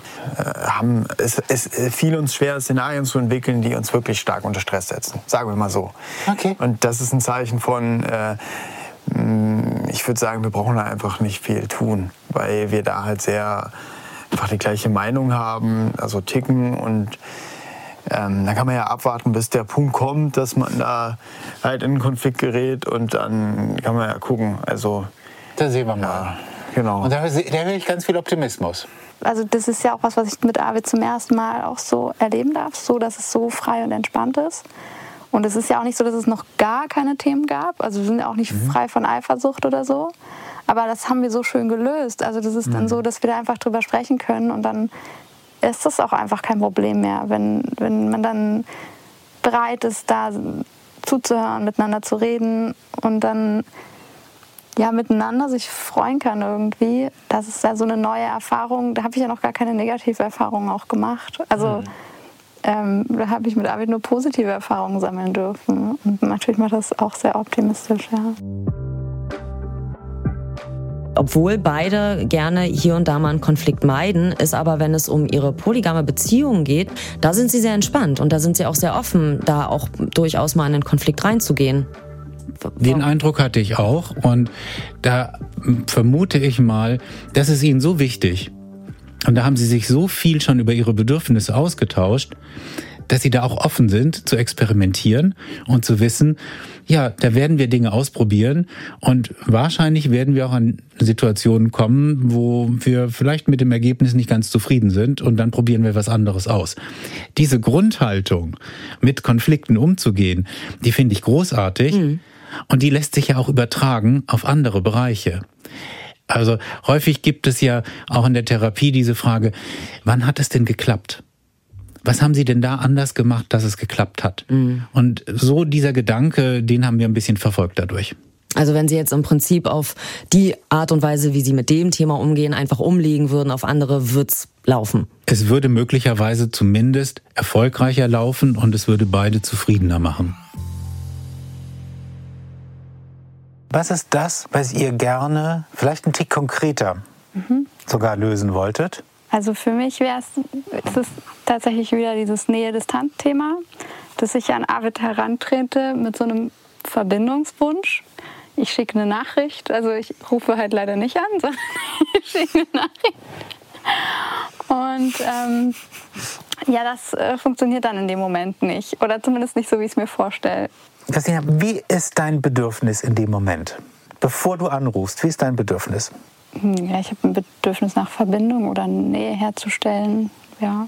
Es fiel uns schwer, Szenarien zu entwickeln, die uns wirklich stark unter Stress setzen. Sagen wir mal so. Okay. Und das ist ein Zeichen von... ich würde sagen, wir brauchen da einfach nicht viel tun, weil wir da halt sehr einfach die gleiche Meinung haben, also ticken und dann kann man ja abwarten, bis der Punkt kommt, dass man da halt in einen Konflikt gerät und dann kann man ja gucken. Also da sehen wir mal. Genau. Und da höre ich ganz viel Optimismus. Also das ist ja auch was ich mit Arvid zum ersten Mal auch so erleben darf, so dass es so frei und entspannt ist. Und es ist ja auch nicht so, dass es noch gar keine Themen gab. Also wir sind ja auch nicht frei von Eifersucht oder so. Aber das haben wir so schön gelöst. Also das ist dann so, dass wir da einfach drüber sprechen können. Und dann ist das auch einfach kein Problem mehr, wenn man dann bereit ist, da zuzuhören, miteinander zu reden und dann ja miteinander sich freuen kann irgendwie. Das ist ja so eine neue Erfahrung. Da habe ich ja noch gar keine negative Erfahrung auch gemacht. Also da habe ich mit Arvid nur positive Erfahrungen sammeln dürfen. Und natürlich macht das auch sehr optimistisch, ja. Obwohl beide gerne hier und da mal einen Konflikt meiden, ist aber, wenn es um ihre polygame Beziehung geht, da sind sie sehr entspannt und da sind sie auch sehr offen, da auch durchaus mal in einen Konflikt reinzugehen. Den Eindruck hatte ich auch und da vermute ich mal, das ist ihnen so wichtig und da haben sie sich so viel schon über ihre Bedürfnisse ausgetauscht, dass sie da auch offen sind zu experimentieren und zu wissen, ja, da werden wir Dinge ausprobieren und wahrscheinlich werden wir auch an Situationen kommen, wo wir vielleicht mit dem Ergebnis nicht ganz zufrieden sind und dann probieren wir was anderes aus. Diese Grundhaltung, mit Konflikten umzugehen, die finde ich großartig und die lässt sich ja auch übertragen auf andere Bereiche. Also häufig gibt es ja auch in der Therapie diese Frage, wann hat es denn geklappt? Was haben Sie denn da anders gemacht, dass es geklappt hat? Und so dieser Gedanke, den haben wir ein bisschen verfolgt dadurch. Also wenn Sie jetzt im Prinzip auf die Art und Weise, wie Sie mit dem Thema umgehen, einfach umlegen würden auf andere, wird's laufen? Es würde möglicherweise zumindest erfolgreicher laufen und es würde beide zufriedener machen. Was ist das, was ihr gerne, vielleicht einen Tick konkreter, sogar lösen wolltet? Also für mich ist es tatsächlich wieder dieses Nähe-Distanz-Thema, dass ich an Arvid herantrete mit so einem Verbindungswunsch. Ich schicke eine Nachricht, also ich rufe halt leider nicht an, sondern ich schicke eine Nachricht. Und ja, das funktioniert dann in dem Moment nicht. Oder zumindest nicht so, wie ich es mir vorstelle. Christina, wie ist dein Bedürfnis in dem Moment? Bevor du anrufst, wie ist dein Bedürfnis? Ja, ich habe ein Bedürfnis nach Verbindung oder Nähe herzustellen, ja.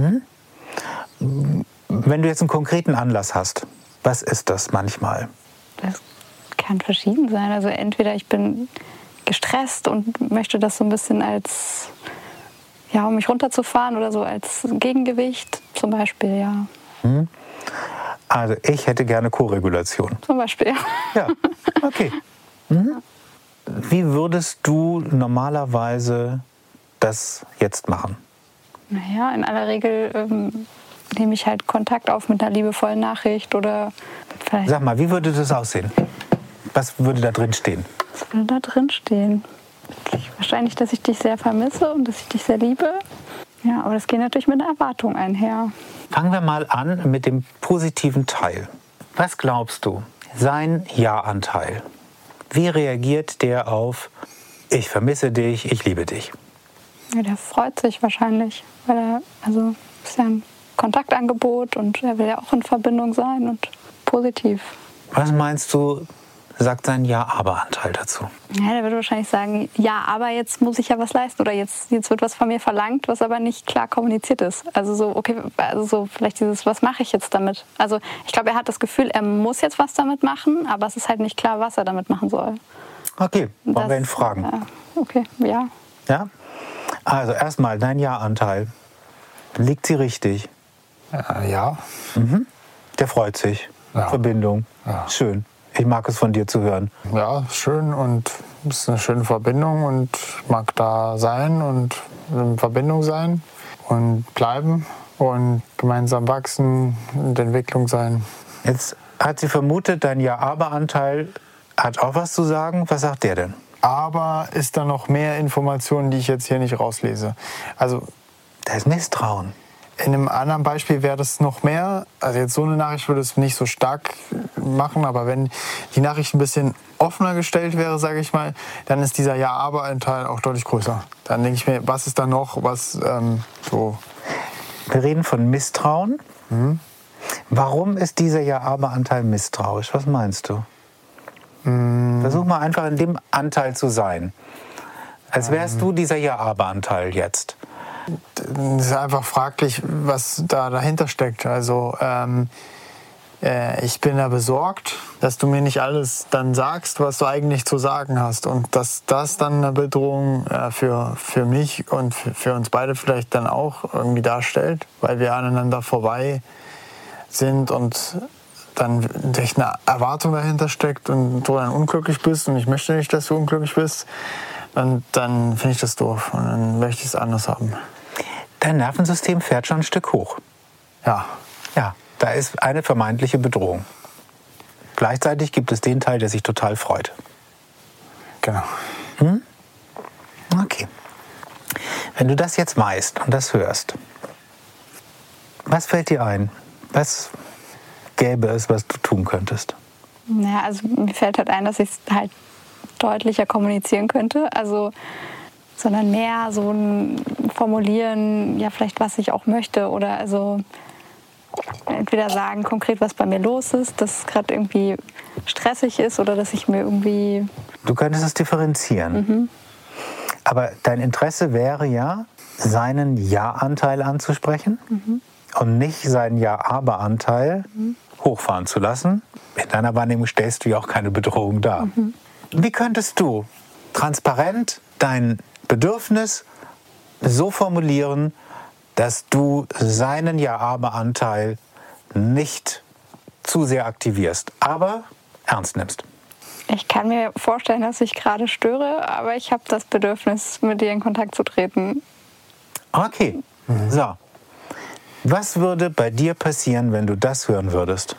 Wenn du jetzt einen konkreten Anlass hast, was ist das manchmal? Das kann verschieden sein. Also entweder ich bin gestresst und möchte das so ein bisschen als, ja, um mich runterzufahren oder so als Gegengewicht zum Beispiel, ja. Also ich hätte gerne Koregulation. Zum Beispiel, ja. Ja, okay. Wie würdest du normalerweise das jetzt machen? Naja, in aller Regel nehme ich halt Kontakt auf mit einer liebevollen Nachricht oder vielleicht... Sag mal, wie würde das aussehen? Was würde da drin stehen? Was würde da drin stehen? Wahrscheinlich, dass ich dich sehr vermisse und dass ich dich sehr liebe. Ja, aber das geht natürlich mit einer Erwartung einher. Fangen wir mal an mit dem positiven Teil. Was glaubst du, sein Ja-Anteil? Wie reagiert der auf, ich vermisse dich, ich liebe dich? Ja, der freut sich wahrscheinlich, weil er, also ist ja ein Kontaktangebot und er will ja auch in Verbindung sein und positiv. Was meinst du, sagt sein Ja-Aber-Anteil dazu? Ja, der würde wahrscheinlich sagen, ja, aber jetzt muss ich ja was leisten oder jetzt wird was von mir verlangt, was aber nicht klar kommuniziert ist. Also so, okay, also so vielleicht dieses, was mache ich jetzt damit? Also ich glaube, er hat das Gefühl, er muss jetzt was damit machen, aber es ist halt nicht klar, was er damit machen soll. Okay, wollen wir ihn fragen? Ja, okay, ja. Ja? Also erstmal, dein Ja-Anteil. Liegt sie richtig? Ja. Der freut sich. Ja. Verbindung. Ja. Schön. Ich mag es von dir zu hören. Ja, schön und es ist eine schöne Verbindung und ich mag da sein und in Verbindung sein und bleiben und gemeinsam wachsen und Entwicklung sein. Jetzt hat sie vermutet, dein Ja-Aber-Anteil hat auch was zu sagen. Was sagt der denn? Aber ist da noch mehr Informationen, die ich jetzt hier nicht rauslese? Also Da ist Misstrauen. in einem anderen Beispiel wäre das noch mehr. Also jetzt so eine Nachricht würde es nicht so stark machen, aber wenn die Nachricht ein bisschen offener gestellt wäre, sage ich mal, dann ist dieser Ja-Aber-Anteil auch deutlich größer. Dann denke ich mir, was ist da noch, was so... Wir reden von Misstrauen. Warum ist dieser Ja-Aber-Anteil misstrauisch? Was meinst du? Versuch mal einfach in dem Anteil zu sein. Als wärst du dieser Ja-Aber-Anteil jetzt. Es ist einfach fraglich, was da dahinter steckt. Also ich bin da besorgt, dass du mir nicht alles dann sagst, was du eigentlich zu sagen hast. Und dass das dann eine Bedrohung für mich und für uns beide vielleicht dann auch irgendwie darstellt, weil wir aneinander vorbei sind und dann echt eine Erwartung dahinter steckt und du dann unglücklich bist und ich möchte nicht, dass du unglücklich bist. Und dann finde ich das doof und dann möchte ich es anders haben. Dein Nervensystem fährt schon ein Stück hoch. Ja. Ja, da ist eine vermeintliche Bedrohung. Gleichzeitig gibt es den Teil, der sich total freut. Genau. Okay. Wenn du das jetzt weißt und das hörst, was fällt dir ein? Was gäbe es, was du tun könntest? Naja, also mir fällt halt ein, dass ich es halt deutlicher kommunizieren könnte. Also, sondern mehr so ein Formulieren, ja vielleicht was ich auch möchte oder also entweder sagen konkret, was bei mir los ist, dass es gerade irgendwie stressig ist oder dass ich mir irgendwie... Du könntest es differenzieren. Aber dein Interesse wäre ja, seinen Ja-Anteil anzusprechen und nicht seinen Ja-Aber-Anteil hochfahren zu lassen. In deiner Wahrnehmung stellst du ja auch keine Bedrohung dar. Wie könntest du transparent dein Bedürfnis so formulieren, dass du seinen Ja-Aber-Anteil nicht zu sehr aktivierst, aber ernst nimmst? Ich kann mir vorstellen, dass ich gerade störe, aber ich habe das Bedürfnis, mit dir in Kontakt zu treten. Okay, so. Was würde bei dir passieren, wenn du das hören würdest?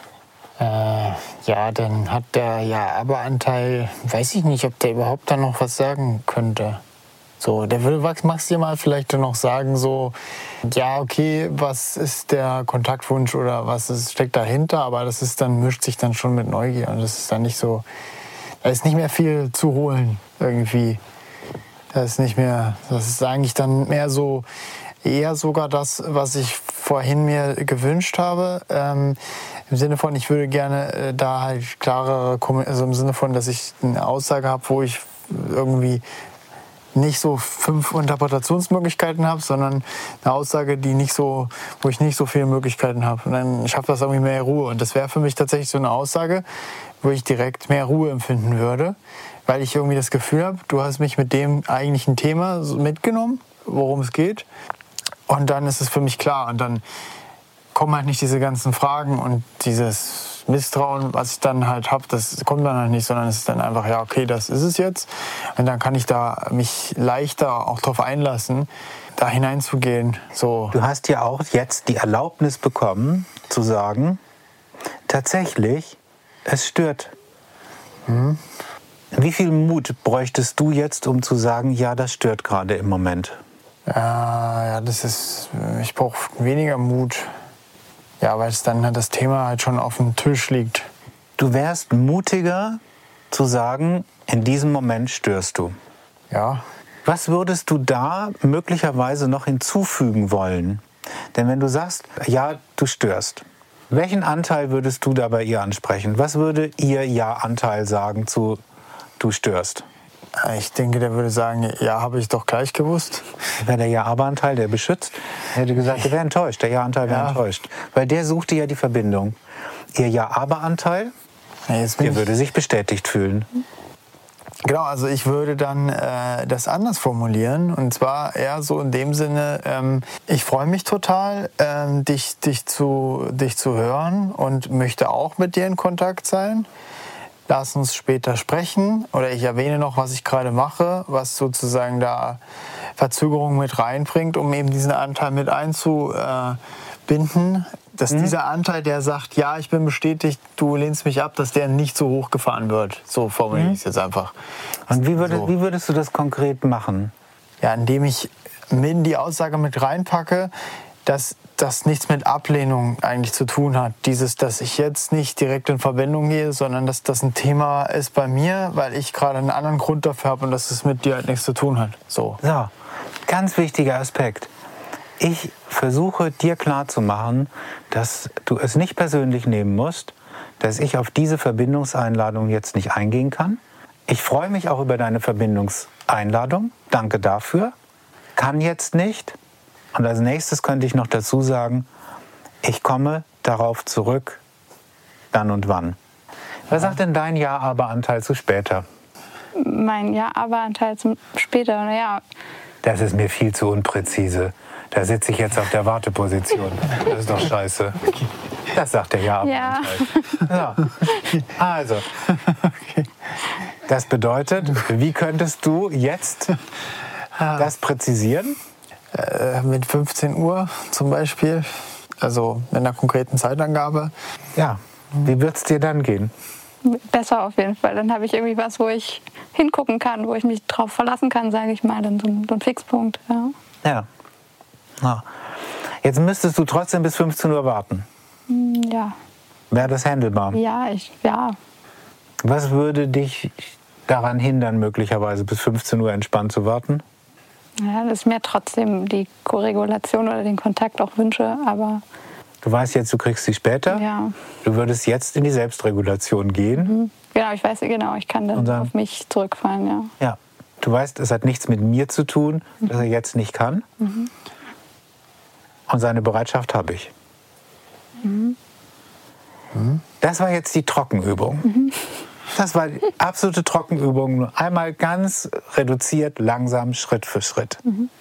Ja, dann hat der Ja-Aber-Anteil, weiß ich nicht, ob der überhaupt dann noch was sagen könnte. So, der würde maximal vielleicht noch sagen, so, ja, okay, was ist der Kontaktwunsch oder steckt dahinter, aber das ist dann, mischt sich dann schon mit Neugier und das ist dann nicht so, da ist nicht mehr viel zu holen irgendwie. Das ist eigentlich dann mehr so, eher sogar das, was ich vorhin mir gewünscht habe, im Sinne von, ich würde gerne da halt klarere, also im Sinne von, dass ich eine Aussage habe, wo ich irgendwie nicht so 5 Interpretationsmöglichkeiten habe, sondern eine Aussage, wo ich nicht so viele Möglichkeiten habe. Und dann schafft das irgendwie mehr Ruhe. Und das wäre für mich tatsächlich so eine Aussage, wo ich direkt mehr Ruhe empfinden würde, weil ich irgendwie das Gefühl habe, du hast mich mit dem eigentlichen Thema mitgenommen, worum es geht. Und dann ist es für mich klar. Und dann kommen halt nicht diese ganzen Fragen und dieses Misstrauen, was ich dann halt habe, das kommt dann halt nicht, sondern es ist dann einfach, ja, okay, das ist es jetzt. Und dann kann ich da mich leichter auch drauf einlassen, da hineinzugehen. So. Du hast ja auch jetzt die Erlaubnis bekommen, zu sagen, tatsächlich, es stört. Wie viel Mut bräuchtest du jetzt, um zu sagen, ja, das stört gerade im Moment? Ja, ich brauche weniger Mut. Ja, weil es dann das Thema halt schon auf dem Tisch liegt. Du wärst mutiger zu sagen, in diesem Moment störst du. Ja. Was würdest du da möglicherweise noch hinzufügen wollen? Denn wenn du sagst, ja, du störst, welchen Anteil würdest du da bei ihr ansprechen? Was würde ihr Ja-Anteil sagen zu du störst? Ich denke, der würde sagen, ja, habe ich doch gleich gewusst. Wäre der Ja-Aber-Anteil, der beschützt, er hätte gesagt, der wäre enttäuscht, der Ja-Anteil wäre enttäuscht. Weil der suchte ja die Verbindung. Ihr Ja-Aber-Anteil, der würde sich bestätigt fühlen. Genau, also ich würde dann das anders formulieren. Und zwar eher so in dem Sinne, ich freue mich total, dich zu hören und möchte auch mit dir in Kontakt sein. Lass uns später sprechen oder ich erwähne noch, was ich gerade mache, was sozusagen da Verzögerung mit reinbringt, um eben diesen Anteil mit einzubinden. Dass dieser Anteil, der sagt, ja, ich bin bestätigt, du lehnst mich ab, dass der nicht so hochgefahren wird. So formuliere ich es jetzt einfach. Und wie würdest du das konkret machen? Ja, indem ich in die Aussage mit reinpacke, dass das nichts mit Ablehnung eigentlich zu tun hat. Dass ich jetzt nicht direkt in Verbindung gehe, sondern dass das ein Thema ist bei mir, weil ich gerade einen anderen Grund dafür habe und dass es mit dir halt nichts zu tun hat. So, ganz wichtiger Aspekt. Ich versuche dir klarzumachen, dass du es nicht persönlich nehmen musst, dass ich auf diese Verbindungseinladung jetzt nicht eingehen kann, Ich freue mich auch über deine Verbindungseinladung. Danke dafür. Kann jetzt nicht. Und als nächstes könnte ich noch dazu sagen, ich komme darauf zurück, dann und wann. Was sagt denn dein Ja-Aber-Anteil zu später? Mein Ja-Aber-Anteil zum später, naja. Das ist mir viel zu unpräzise. Da sitze ich jetzt auf der Warteposition. Das ist doch scheiße. Das sagt der Ja-Aber-Anteil. Ja. Also, das bedeutet, wie könntest du jetzt das präzisieren? Mit 15 Uhr zum Beispiel, also mit einer konkreten Zeitangabe. Ja, wie wird es dir dann gehen? Besser auf jeden Fall. Dann habe ich irgendwie was, wo ich hingucken kann, wo ich mich drauf verlassen kann, sage ich mal. Dann so ein Fixpunkt. Ja. Ja. Jetzt müsstest du trotzdem bis 15 Uhr warten. Ja. Wäre das handelbar? Ja. Was würde dich daran hindern, möglicherweise bis 15 Uhr entspannt zu warten? Ja, dass ich mir trotzdem die Koregulation oder den Kontakt auch wünsche, aber... Du weißt jetzt, du kriegst sie später. Ja. Du würdest jetzt in die Selbstregulation gehen. Genau, ich weiß, ich kann dann auf mich zurückfallen, ja. Ja, du weißt, es hat nichts mit mir zu tun, dass er jetzt nicht kann. Und seine Bereitschaft habe ich. Das war jetzt die Trockenübung. Das war die absolute Trockenübung. Nur einmal ganz reduziert, langsam, Schritt für Schritt.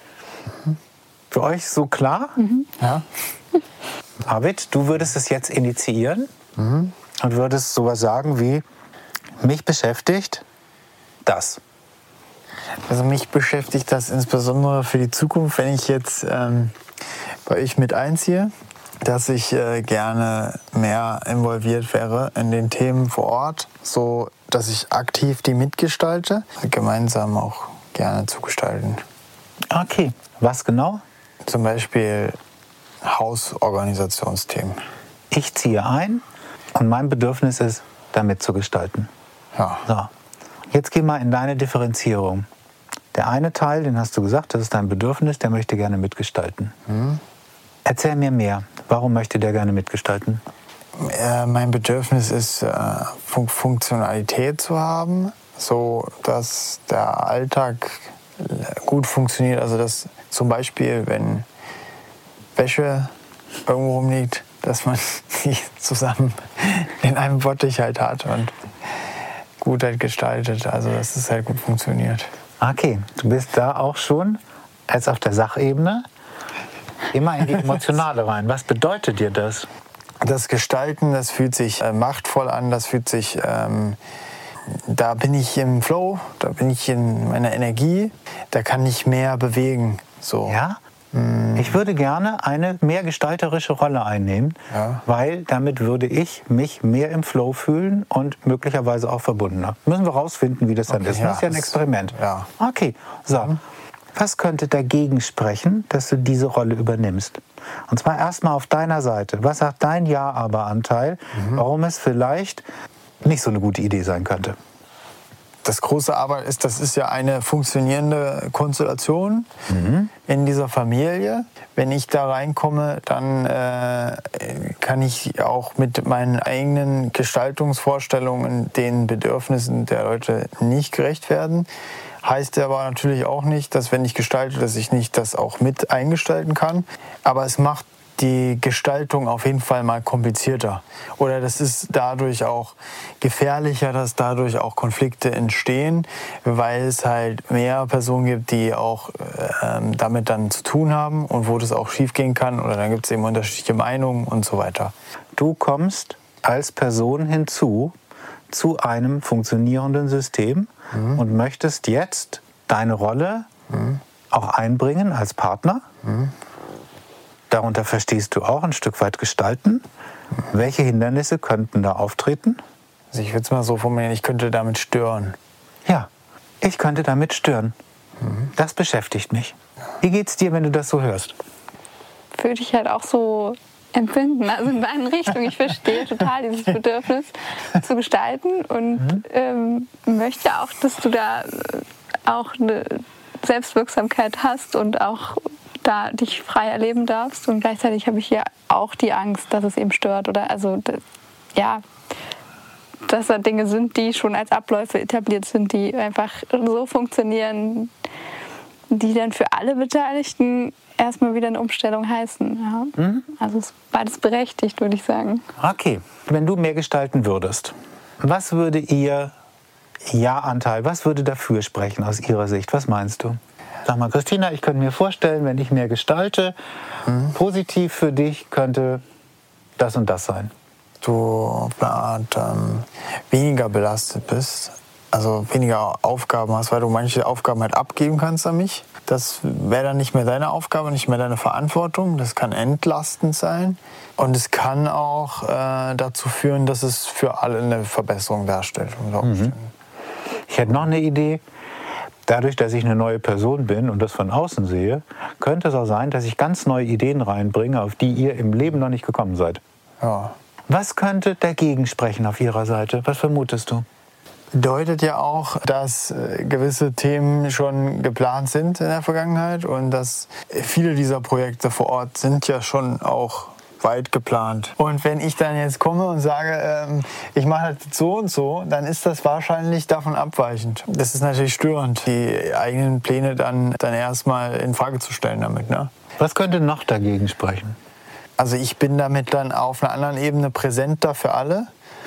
Für euch so klar? Ja. Arvid, du würdest es jetzt initiieren und würdest sowas sagen wie, mich beschäftigt das. Also mich beschäftigt das insbesondere für die Zukunft, wenn ich jetzt bei euch mit einziehe, dass ich gerne mehr involviert wäre in den Themen vor Ort, so dass ich aktiv die mitgestalte, gemeinsam auch gerne zugestalten. Okay, was genau? Zum Beispiel Hausorganisationsthemen. Ich ziehe ein und mein Bedürfnis ist, damit zu gestalten. Ja. So. Jetzt geh mal in deine Differenzierung. Der eine Teil, den hast du gesagt, das ist dein Bedürfnis, der möchte gerne mitgestalten. Erzähl mir mehr. Warum möchte der gerne mitgestalten? Mein Bedürfnis ist, Funktionalität zu haben, so dass der Alltag gut funktioniert. Also dass zum Beispiel, wenn Wäsche irgendwo rumliegt, dass man die zusammen in einem Bottich halt hat und gut halt gestaltet. Also dass es halt gut funktioniert. Okay, du bist da auch schon als auf der Sachebene immer in die Emotionale rein. Was bedeutet dir das? Das Gestalten, das fühlt sich machtvoll an, das fühlt sich, da bin ich im Flow, da bin ich in meiner Energie, da kann ich mehr bewegen. So. Ja? Ich würde gerne eine mehr gestalterische Rolle einnehmen, weil damit würde ich mich mehr im Flow fühlen und möglicherweise auch verbundener. Müssen wir rausfinden, wie das dann ist. Das ist ja ein Experiment. Ja. Okay, so. Was könnte dagegen sprechen, dass du diese Rolle übernimmst? Und zwar erstmal auf deiner Seite. Was sagt dein Ja-Aber-Anteil, warum es vielleicht nicht so eine gute Idee sein könnte? Das große Aber ist, das ist ja eine funktionierende Konstellation in dieser Familie. Wenn ich da reinkomme, dann kann ich auch mit meinen eigenen Gestaltungsvorstellungen den Bedürfnissen der Leute nicht gerecht werden. Heißt aber natürlich auch nicht, dass wenn ich gestalte, dass ich nicht das auch mit eingestalten kann. Aber es macht die Gestaltung auf jeden Fall mal komplizierter. Oder das ist dadurch auch gefährlicher, dass dadurch auch Konflikte entstehen, weil es halt mehr Personen gibt, die auch damit dann zu tun haben und wo das auch schiefgehen kann. Oder dann gibt es eben unterschiedliche Meinungen und so weiter. Du kommst als Person hinzu zu einem funktionierenden System und möchtest jetzt deine Rolle auch einbringen als Partner. Darunter verstehst du auch ein Stück weit gestalten. Welche Hindernisse könnten da auftreten? Also ich würde es mal so formulieren, ich könnte damit stören. Ja, ich könnte damit stören. Das beschäftigt mich. Wie geht's dir, wenn du das so hörst? Würde ich halt auch so empfinden, also in beiden Richtungen. Ich verstehe total dieses Bedürfnis zu gestalten und möchte auch, dass du da auch eine Selbstwirksamkeit hast und auch da dich frei erleben darfst. Und gleichzeitig habe ich ja auch die Angst, dass es eben stört oder also ja, dass da Dinge sind, die schon als Abläufe etabliert sind, die einfach so funktionieren, die dann für alle Beteiligten erstmal wieder eine Umstellung heißen. Ja. Also ist beides berechtigt, würde ich sagen. Okay, wenn du mehr gestalten würdest, was würde Ihr Ja-Anteil, was würde dafür sprechen aus Ihrer Sicht? Was meinst du? Sag mal, Christina, ich könnte mir vorstellen, wenn ich mehr gestalte, positiv für dich könnte das und das sein. Du auf eine Art weniger belastet bist, also weniger Aufgaben hast, weil du manche Aufgaben halt abgeben kannst an mich. Das wäre dann nicht mehr deine Aufgabe, nicht mehr deine Verantwortung. Das kann entlastend sein. Und es kann auch dazu führen, dass es für alle eine Verbesserung darstellt. Ich hätte noch eine Idee. Dadurch, dass ich eine neue Person bin und das von außen sehe, könnte es auch sein, dass ich ganz neue Ideen reinbringe, auf die ihr im Leben noch nicht gekommen seid. Ja. Was könnte dagegen sprechen auf Ihrer Seite? Was vermutest du? Bedeutet ja auch, dass gewisse Themen schon geplant sind in der Vergangenheit und dass viele dieser Projekte vor Ort sind ja schon auch weit geplant. Und wenn ich dann jetzt komme und sage, ich mache das so und so, dann ist das wahrscheinlich davon abweichend. Das ist natürlich störend, die eigenen Pläne dann erstmal in Frage zu stellen damit. Ne? Was könnte noch dagegen sprechen? Also ich bin damit dann auf einer anderen Ebene präsenter für alle.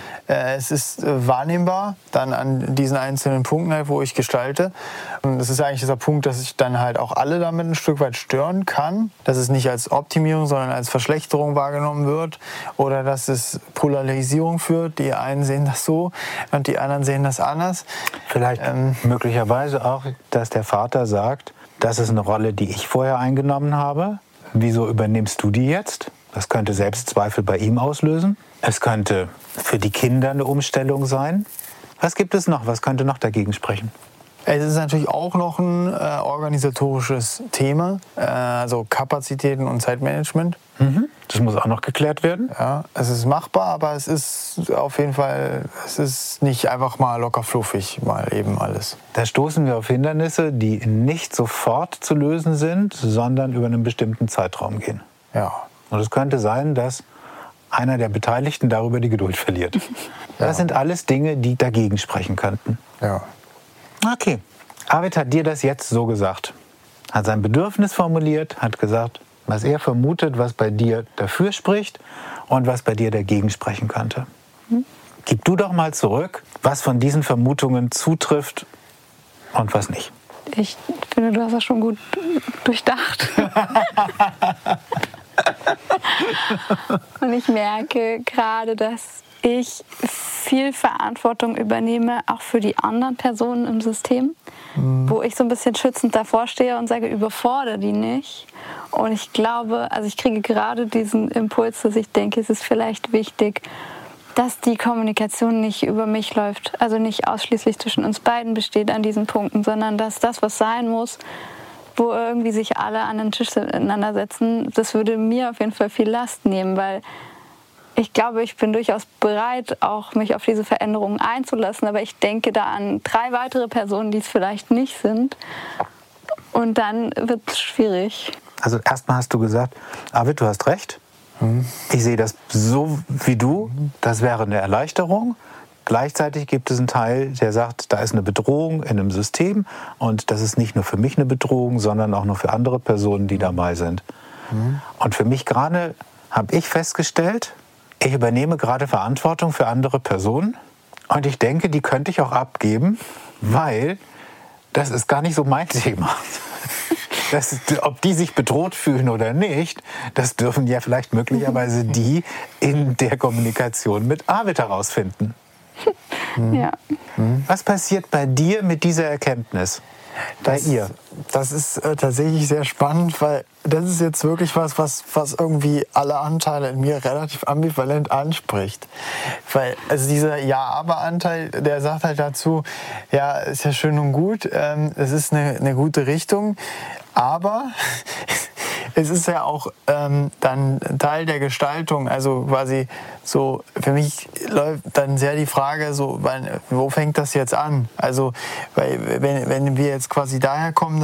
Es ist wahrnehmbar dann an diesen einzelnen Punkten, halt, wo ich gestalte. Und das ist eigentlich dieser Punkt, dass ich dann halt auch alle damit ein Stück weit stören kann. Dass es nicht als Optimierung, sondern als Verschlechterung wahrgenommen wird. Oder dass es Polarisierung führt. Die einen sehen das so und die anderen sehen das anders. Vielleicht möglicherweise auch, dass der Vater sagt, das ist eine Rolle, die ich vorher eingenommen habe. Wieso übernimmst du die jetzt? Das könnte Selbstzweifel bei ihm auslösen. Es könnte für die Kinder eine Umstellung sein. Was gibt es noch? Was könnte noch dagegen sprechen? Es ist natürlich auch noch ein organisatorisches Thema, also Kapazitäten und Zeitmanagement. Das muss auch noch geklärt werden. Ja, es ist machbar, aber es ist auf jeden Fall, es ist nicht einfach mal locker fluffig, mal eben alles. Da stoßen wir auf Hindernisse, die nicht sofort zu lösen sind, sondern über einen bestimmten Zeitraum gehen. Ja. Und es könnte sein, dass einer der Beteiligten darüber die Geduld verliert. Das sind alles Dinge, die dagegen sprechen könnten. Ja. Okay. Arvid hat dir das jetzt so gesagt. Hat sein Bedürfnis formuliert, hat gesagt, was er vermutet, was bei dir dafür spricht und was bei dir dagegen sprechen könnte. Gib du doch mal zurück, was von diesen Vermutungen zutrifft und was nicht. Ich finde, du hast das schon gut durchdacht. Und ich merke gerade, dass ich viel Verantwortung übernehme, auch für die anderen Personen im System, wo ich so ein bisschen schützend davor stehe und sage, überfordere die nicht. Und ich glaube, also ich kriege gerade diesen Impuls, dass ich denke, es ist vielleicht wichtig, dass die Kommunikation nicht über mich läuft, also nicht ausschließlich zwischen uns beiden besteht an diesen Punkten, sondern dass das, was sein muss, wo irgendwie sich alle an den Tisch miteinander setzen, das würde mir auf jeden Fall viel Last nehmen, weil ich glaube, ich bin durchaus bereit, auch mich auf diese Veränderungen einzulassen, aber ich denke da an 3 weitere Personen, die es vielleicht nicht sind und dann wird es schwierig. Also erstmal hast du gesagt, Arvid, du hast recht. Ich sehe das so wie du, das wäre eine Erleichterung. Gleichzeitig gibt es einen Teil, der sagt, da ist eine Bedrohung in einem System und das ist nicht nur für mich eine Bedrohung, sondern auch noch für andere Personen, die dabei sind. Und für mich gerade habe ich festgestellt, ich übernehme gerade Verantwortung für andere Personen und ich denke, die könnte ich auch abgeben, weil das ist gar nicht so mein Thema. Ob die sich bedroht fühlen oder nicht, das dürfen ja vielleicht möglicherweise die in der Kommunikation mit Arvid herausfinden. Ja. Was passiert bei dir mit dieser Erkenntnis? Bei ihr? Das ist tatsächlich sehr spannend, weil das ist jetzt wirklich was irgendwie alle Anteile in mir relativ ambivalent anspricht. Weil also dieser Ja-Aber-Anteil, der sagt halt dazu, ja, ist ja schön und gut, es ist eine gute Richtung, aber es ist ja auch dann Teil der Gestaltung, also quasi so, für mich läuft dann sehr die Frage so, wo fängt das jetzt an? Also, weil wenn wir jetzt quasi daher kommen, dass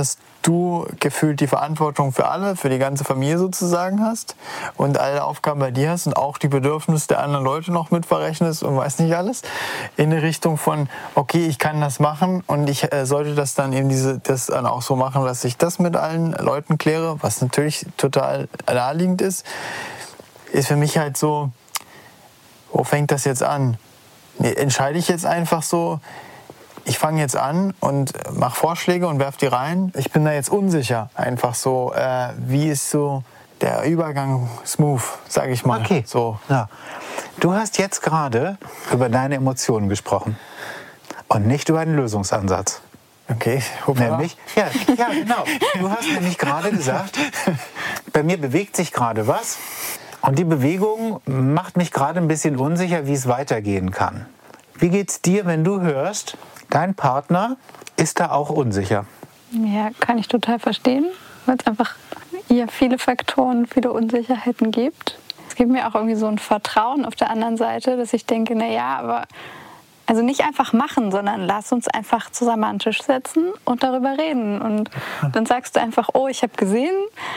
du gefühlt die Verantwortung für alle, für die ganze Familie sozusagen hast und alle Aufgaben bei dir hast und auch die Bedürfnisse der anderen Leute noch mit verrechnest und weiß nicht alles, in die Richtung von, okay, ich kann das machen und ich sollte das dann eben das dann auch so machen, dass ich das mit allen Leuten kläre, was natürlich total naheliegend ist für mich halt so, wo fängt das jetzt an? Entscheide ich jetzt einfach so, ich fange jetzt an und mache Vorschläge und werfe die rein. Ich bin da jetzt unsicher, einfach so, wie ist so der Übergang smooth, sage ich mal. Okay, so. Ja. Du hast jetzt gerade über deine Emotionen gesprochen und nicht über einen Lösungsansatz. Okay, nämlich, ja, genau. Du hast nämlich gerade gesagt, bei mir bewegt sich gerade was und die Bewegung macht mich gerade ein bisschen unsicher, wie es weitergehen kann. Wie geht's dir, wenn du hörst, dein Partner ist da auch unsicher? Ja, kann ich total verstehen, weil es einfach hier viele Faktoren, viele Unsicherheiten gibt. Es gibt mir auch irgendwie so ein Vertrauen auf der anderen Seite, dass ich denke, naja, aber also nicht einfach machen, sondern lass uns einfach zusammen an den Tisch setzen und darüber reden. Und dann sagst du einfach, oh, ich habe gesehen,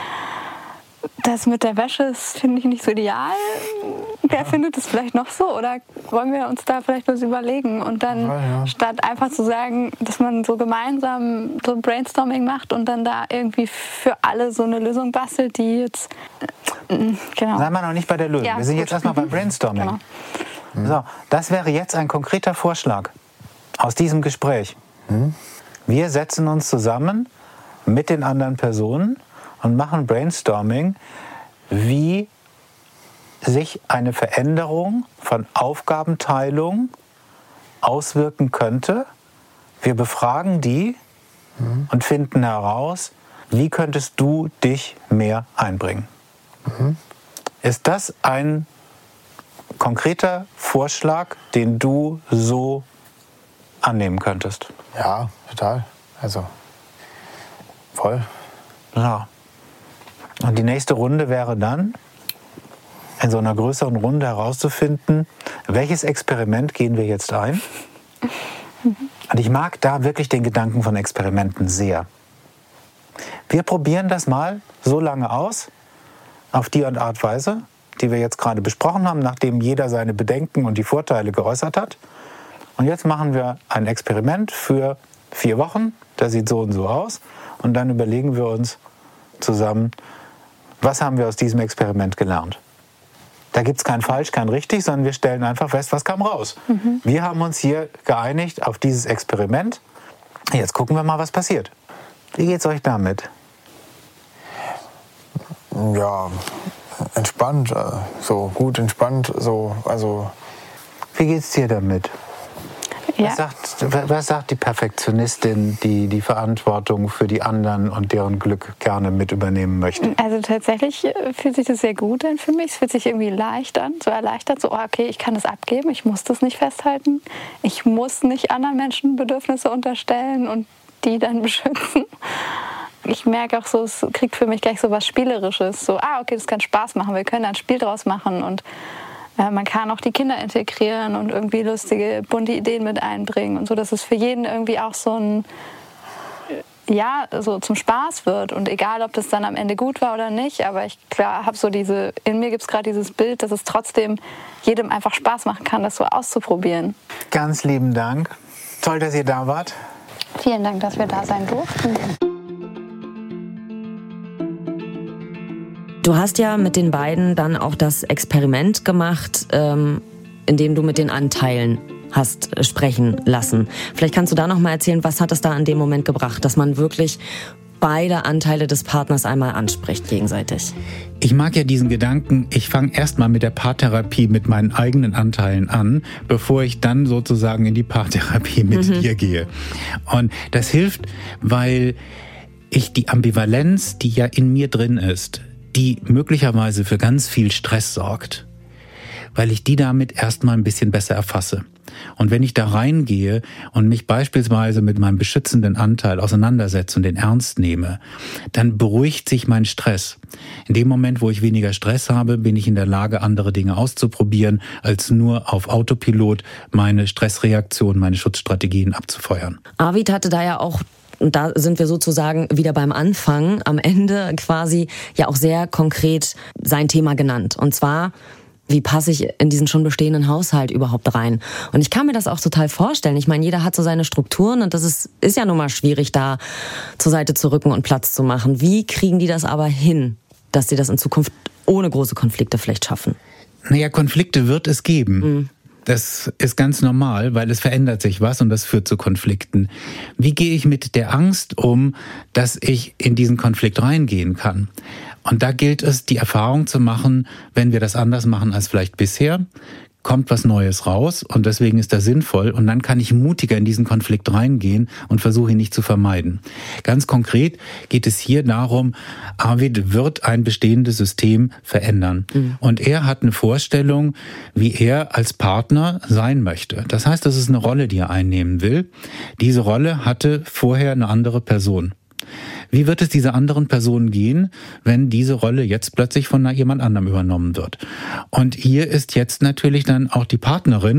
das mit der Wäsche ist, finde ich, nicht so ideal. Wer findet es vielleicht noch so? Oder wollen wir uns da vielleicht was überlegen? Und dann, statt einfach zu sagen, dass man so gemeinsam so Brainstorming macht und dann da irgendwie für alle so eine Lösung bastelt, die jetzt... Genau. Seien wir noch nicht bei der Lösung. Ja, wir sind gut. jetzt erstmal beim Brainstorming. Genau. So, das wäre jetzt ein konkreter Vorschlag aus diesem Gespräch. Wir setzen uns zusammen mit den anderen Personen und machen Brainstorming, wie sich eine Veränderung von Aufgabenteilung auswirken könnte. Wir befragen die und finden heraus, wie könntest du dich mehr einbringen. Ist das ein konkreter Vorschlag, den du so annehmen könntest? Ja, total. Also, voll. Ja. Und die nächste Runde wäre dann, in so einer größeren Runde herauszufinden, welches Experiment gehen wir jetzt ein. Und ich mag da wirklich den Gedanken von Experimenten sehr. Wir probieren das mal so lange aus, auf die Art und Weise, die wir jetzt gerade besprochen haben, nachdem jeder seine Bedenken und die Vorteile geäußert hat. Und jetzt machen wir ein Experiment für 4 Wochen, das sieht so und so aus. Und dann überlegen wir uns zusammen, was haben wir aus diesem Experiment gelernt. Da gibt es kein falsch, kein richtig, sondern wir stellen einfach fest, was kam raus. Wir haben uns hier geeinigt auf dieses Experiment. Jetzt gucken wir mal, was passiert. Wie geht's euch damit? Ja, entspannt, so gut entspannt, so, also. Wie geht's dir damit? Ja. Was sagt die Perfektionistin, die die Verantwortung für die anderen und deren Glück gerne mit übernehmen möchte? Also tatsächlich fühlt sich das sehr gut an für mich. Es fühlt sich irgendwie leicht an, so erleichtert, so okay, ich kann das abgeben, ich muss das nicht festhalten. Ich muss nicht anderen Menschen Bedürfnisse unterstellen und die dann beschützen. Ich merke auch so, es kriegt für mich gleich so was Spielerisches. So, okay, das kann Spaß machen, wir können da ein Spiel draus machen und man kann auch die Kinder integrieren und irgendwie lustige, bunte Ideen mit einbringen und so, dass es für jeden irgendwie auch so ein, ja, so zum Spaß wird. Und egal, ob das dann am Ende gut war oder nicht, aber ich habe so in mir gibt es gerade dieses Bild, dass es trotzdem jedem einfach Spaß machen kann, das so auszuprobieren. Ganz lieben Dank. Toll, dass ihr da wart. Vielen Dank, dass wir da sein durften. Du hast ja mit den beiden dann auch das Experiment gemacht, in dem du mit den Anteilen hast sprechen lassen. Vielleicht kannst du da noch mal erzählen, was hat es da in dem Moment gebracht, dass man wirklich beide Anteile des Partners einmal anspricht gegenseitig? Ich mag ja diesen Gedanken, ich fange erstmal mit der Paartherapie mit meinen eigenen Anteilen an, bevor ich dann sozusagen in die Paartherapie mit dir gehe. Und das hilft, weil ich die Ambivalenz, die ja in mir drin ist, die möglicherweise für ganz viel Stress sorgt, weil ich die damit erstmal ein bisschen besser erfasse. Und wenn ich da reingehe und mich beispielsweise mit meinem beschützenden Anteil auseinandersetze und den ernst nehme, dann beruhigt sich mein Stress. In dem Moment, wo ich weniger Stress habe, bin ich in der Lage, andere Dinge auszuprobieren, als nur auf Autopilot meine Stressreaktion, meine Schutzstrategien abzufeuern. Arvid hatte da ja auch und da sind wir sozusagen wieder beim Anfang, am Ende quasi ja auch sehr konkret sein Thema genannt. Und zwar, wie passe ich in diesen schon bestehenden Haushalt überhaupt rein? Und ich kann mir das auch total vorstellen. Ich meine, jeder hat so seine Strukturen und das ist ja nun mal schwierig, da zur Seite zu rücken und Platz zu machen. Wie kriegen die das aber hin, dass sie das in Zukunft ohne große Konflikte vielleicht schaffen? Naja, Konflikte wird es geben. Das ist ganz normal, weil es verändert sich was und das führt zu Konflikten. Wie gehe ich mit der Angst um, dass ich in diesen Konflikt reingehen kann? Und da gilt es, die Erfahrung zu machen, wenn wir das anders machen als vielleicht bisher, kommt was Neues raus und deswegen ist das sinnvoll und dann kann ich mutiger in diesen Konflikt reingehen und versuche ihn nicht zu vermeiden. Ganz konkret geht es hier darum, Arvid wird ein bestehendes System verändern und er hat eine Vorstellung, wie er als Partner sein möchte. Das heißt, das ist eine Rolle, die er einnehmen will. Diese Rolle hatte vorher eine andere Person. Wie wird es dieser anderen Person gehen, wenn diese Rolle jetzt plötzlich von jemand anderem übernommen wird? Und hier ist jetzt natürlich dann auch die Partnerin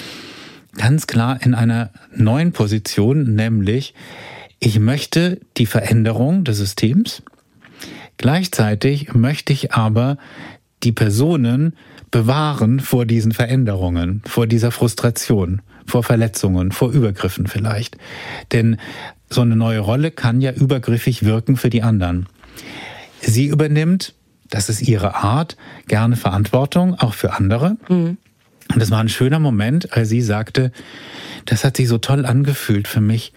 ganz klar in einer neuen Position, nämlich ich möchte die Veränderung des Systems, gleichzeitig möchte ich aber die Personen bewahren vor diesen Veränderungen, vor dieser Frustration, vor Verletzungen, vor Übergriffen vielleicht. Denn so eine neue Rolle kann ja übergriffig wirken für die anderen. Sie übernimmt, das ist ihre Art, gerne Verantwortung, auch für andere. Und das war ein schöner Moment, als sie sagte, das hat sich so toll angefühlt für mich.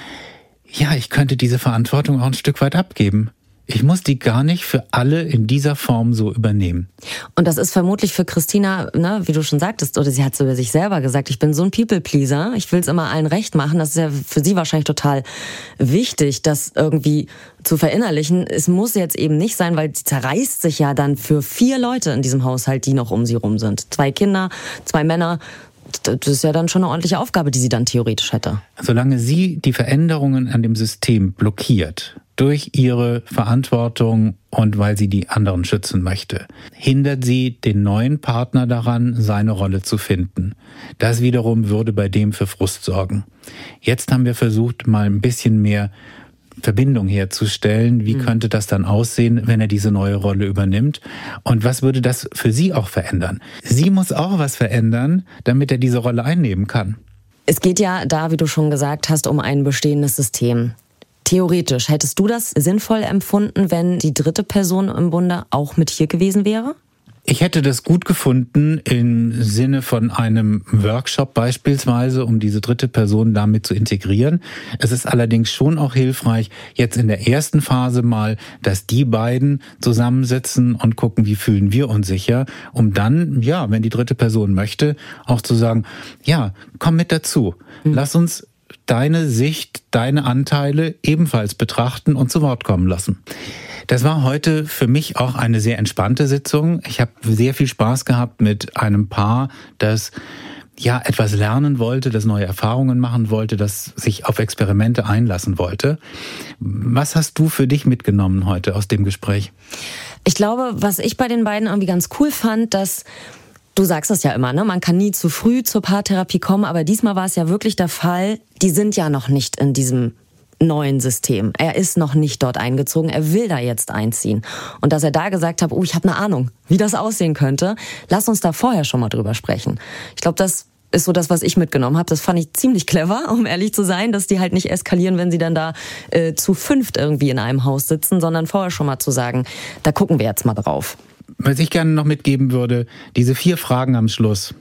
Ja, ich könnte diese Verantwortung auch ein Stück weit abgeben. Ich muss die gar nicht für alle in dieser Form so übernehmen. Und das ist vermutlich für Christina, ne, wie du schon sagtest, oder sie hat es über sich selber gesagt, ich bin so ein People-Pleaser, ich will es immer allen recht machen. Das ist ja für sie wahrscheinlich total wichtig, das irgendwie zu verinnerlichen. Es muss jetzt eben nicht sein, weil sie zerreißt sich ja dann für 4 Leute in diesem Haushalt, die noch um sie rum sind. 2 Kinder, 2 Männer. Das ist ja dann schon eine ordentliche Aufgabe, die sie dann theoretisch hätte. Solange sie die Veränderungen an dem System blockiert, durch ihre Verantwortung und weil sie die anderen schützen möchte, hindert sie den neuen Partner daran, seine Rolle zu finden. Das wiederum würde bei dem für Frust sorgen. Jetzt haben wir versucht, mal ein bisschen mehr Verbindung herzustellen. Wie könnte das dann aussehen, wenn er diese neue Rolle übernimmt? Und was würde das für sie auch verändern? Sie muss auch was verändern, damit er diese Rolle einnehmen kann. Es geht ja da, wie du schon gesagt hast, um ein bestehendes System. Theoretisch, hättest du das sinnvoll empfunden, wenn die dritte Person im Bunde auch mit hier gewesen wäre? Ich hätte das gut gefunden im Sinne von einem Workshop beispielsweise, um diese dritte Person damit zu integrieren. Es ist allerdings schon auch hilfreich, jetzt in der ersten Phase mal, dass die beiden zusammensitzen und gucken, wie fühlen wir uns sicher, um dann, ja, wenn die dritte Person möchte, auch zu sagen, ja, komm mit dazu, lass uns deine Sicht, deine Anteile ebenfalls betrachten und zu Wort kommen lassen. Das war heute für mich auch eine sehr entspannte Sitzung. Ich habe sehr viel Spaß gehabt mit einem Paar, das ja etwas lernen wollte, das neue Erfahrungen machen wollte, das sich auf Experimente einlassen wollte. Was hast du für dich mitgenommen heute aus dem Gespräch? Ich glaube, was ich bei den beiden irgendwie ganz cool fand, dass du sagst es ja immer, ne? Man kann nie zu früh zur Paartherapie kommen, aber diesmal war es ja wirklich der Fall, die sind ja noch nicht in diesem neuen System. Er ist noch nicht dort eingezogen, er will da jetzt einziehen. Und dass er da gesagt hat, ich habe eine Ahnung, wie das aussehen könnte, lass uns da vorher schon mal drüber sprechen. Ich glaube, das ist so das, was ich mitgenommen habe. Das fand ich ziemlich clever, um ehrlich zu sein, dass die halt nicht eskalieren, wenn sie dann da zu 5 irgendwie in einem Haus sitzen, sondern vorher schon mal zu sagen, da gucken wir jetzt mal drauf. Was ich gerne noch mitgeben würde, diese 4 Fragen am Schluss,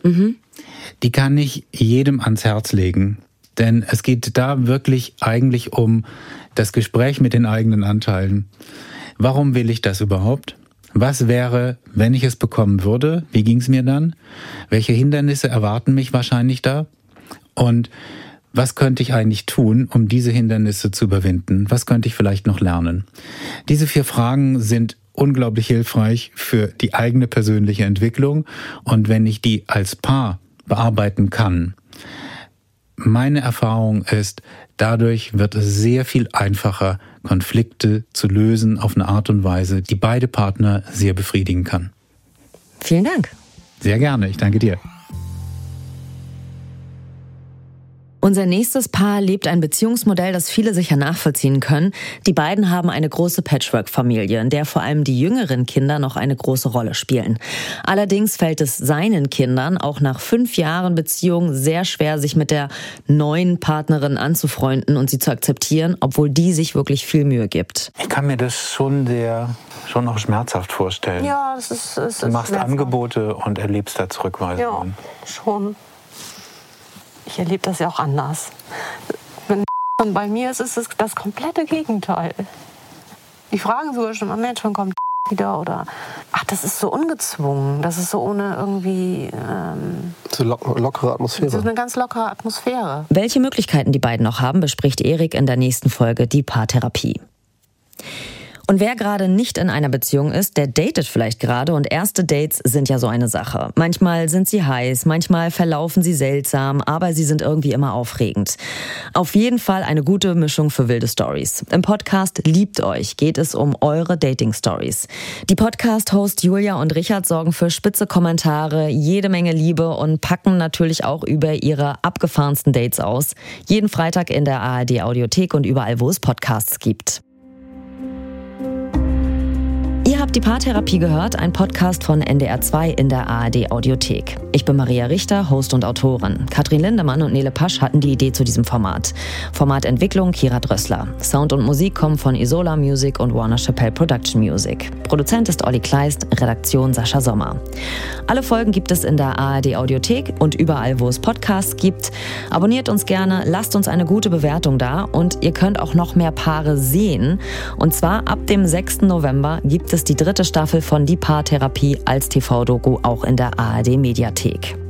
die kann ich jedem ans Herz legen. Denn es geht da wirklich eigentlich um das Gespräch mit den eigenen Anteilen. Warum will ich das überhaupt? Was wäre, wenn ich es bekommen würde? Wie ging es mir dann? Welche Hindernisse erwarten mich wahrscheinlich da? Und was könnte ich eigentlich tun, um diese Hindernisse zu überwinden? Was könnte ich vielleicht noch lernen? Diese 4 Fragen sind unglaublich hilfreich für die eigene persönliche Entwicklung. Und wenn ich die als Paar bearbeiten kann, meine Erfahrung ist, dadurch wird es sehr viel einfacher, Konflikte zu lösen auf eine Art und Weise, die beide Partner sehr befriedigen kann. Vielen Dank. Sehr gerne, ich danke dir. Unser nächstes Paar lebt ein Beziehungsmodell, das viele sicher nachvollziehen können. Die beiden haben eine große Patchwork-Familie, in der vor allem die jüngeren Kinder noch eine große Rolle spielen. Allerdings fällt es seinen Kindern auch nach 5 Jahren Beziehung sehr schwer, sich mit der neuen Partnerin anzufreunden und sie zu akzeptieren, obwohl die sich wirklich viel Mühe gibt. Ich kann mir das schon auch schmerzhaft vorstellen. Ja, das ist du machst Angebote und erlebst da Zurückweisungen. Ja, schon. Ich erlebe das ja auch anders. Wenn dann bei mir ist, ist es das komplette Gegenteil. Die fragen sogar schon, Mensch, wann kommt wieder? Oder, ach, das ist so ungezwungen. Das ist so ohne irgendwie... so lockere Atmosphäre. Das ist eine ganz lockere Atmosphäre. Welche Möglichkeiten die beiden noch haben, bespricht Erik in der nächsten Folge, die Paartherapie. Und wer gerade nicht in einer Beziehung ist, der datet vielleicht gerade und erste Dates sind ja so eine Sache. Manchmal sind sie heiß, manchmal verlaufen sie seltsam, aber sie sind irgendwie immer aufregend. Auf jeden Fall eine gute Mischung für wilde Stories. Im Podcast Liebt euch geht es um eure Dating-Stories. Die Podcast-Host Julia und Richard sorgen für spitze Kommentare, jede Menge Liebe und packen natürlich auch über ihre abgefahrensten Dates aus. Jeden Freitag in der ARD-Audiothek und überall, wo es Podcasts gibt. Ihr habt die Paartherapie gehört, ein Podcast von NDR 2 in der ARD-Audiothek. Ich bin Maria Richter, Host und Autorin. Katrin Lindemann und Nele Pasch hatten die Idee zu diesem Format. Formatentwicklung Kira Drössler. Sound und Musik kommen von Isola Music und Warner Chappell Production Music. Produzent ist Olli Kleist, Redaktion Sascha Sommer. Alle Folgen gibt es in der ARD-Audiothek und überall, wo es Podcasts gibt. Abonniert uns gerne, lasst uns eine gute Bewertung da und ihr könnt auch noch mehr Paare sehen. Und zwar ab dem 6. November gibt es die 3. Staffel von Die Paartherapie als TV-Doku auch in der ARD-Mediathek.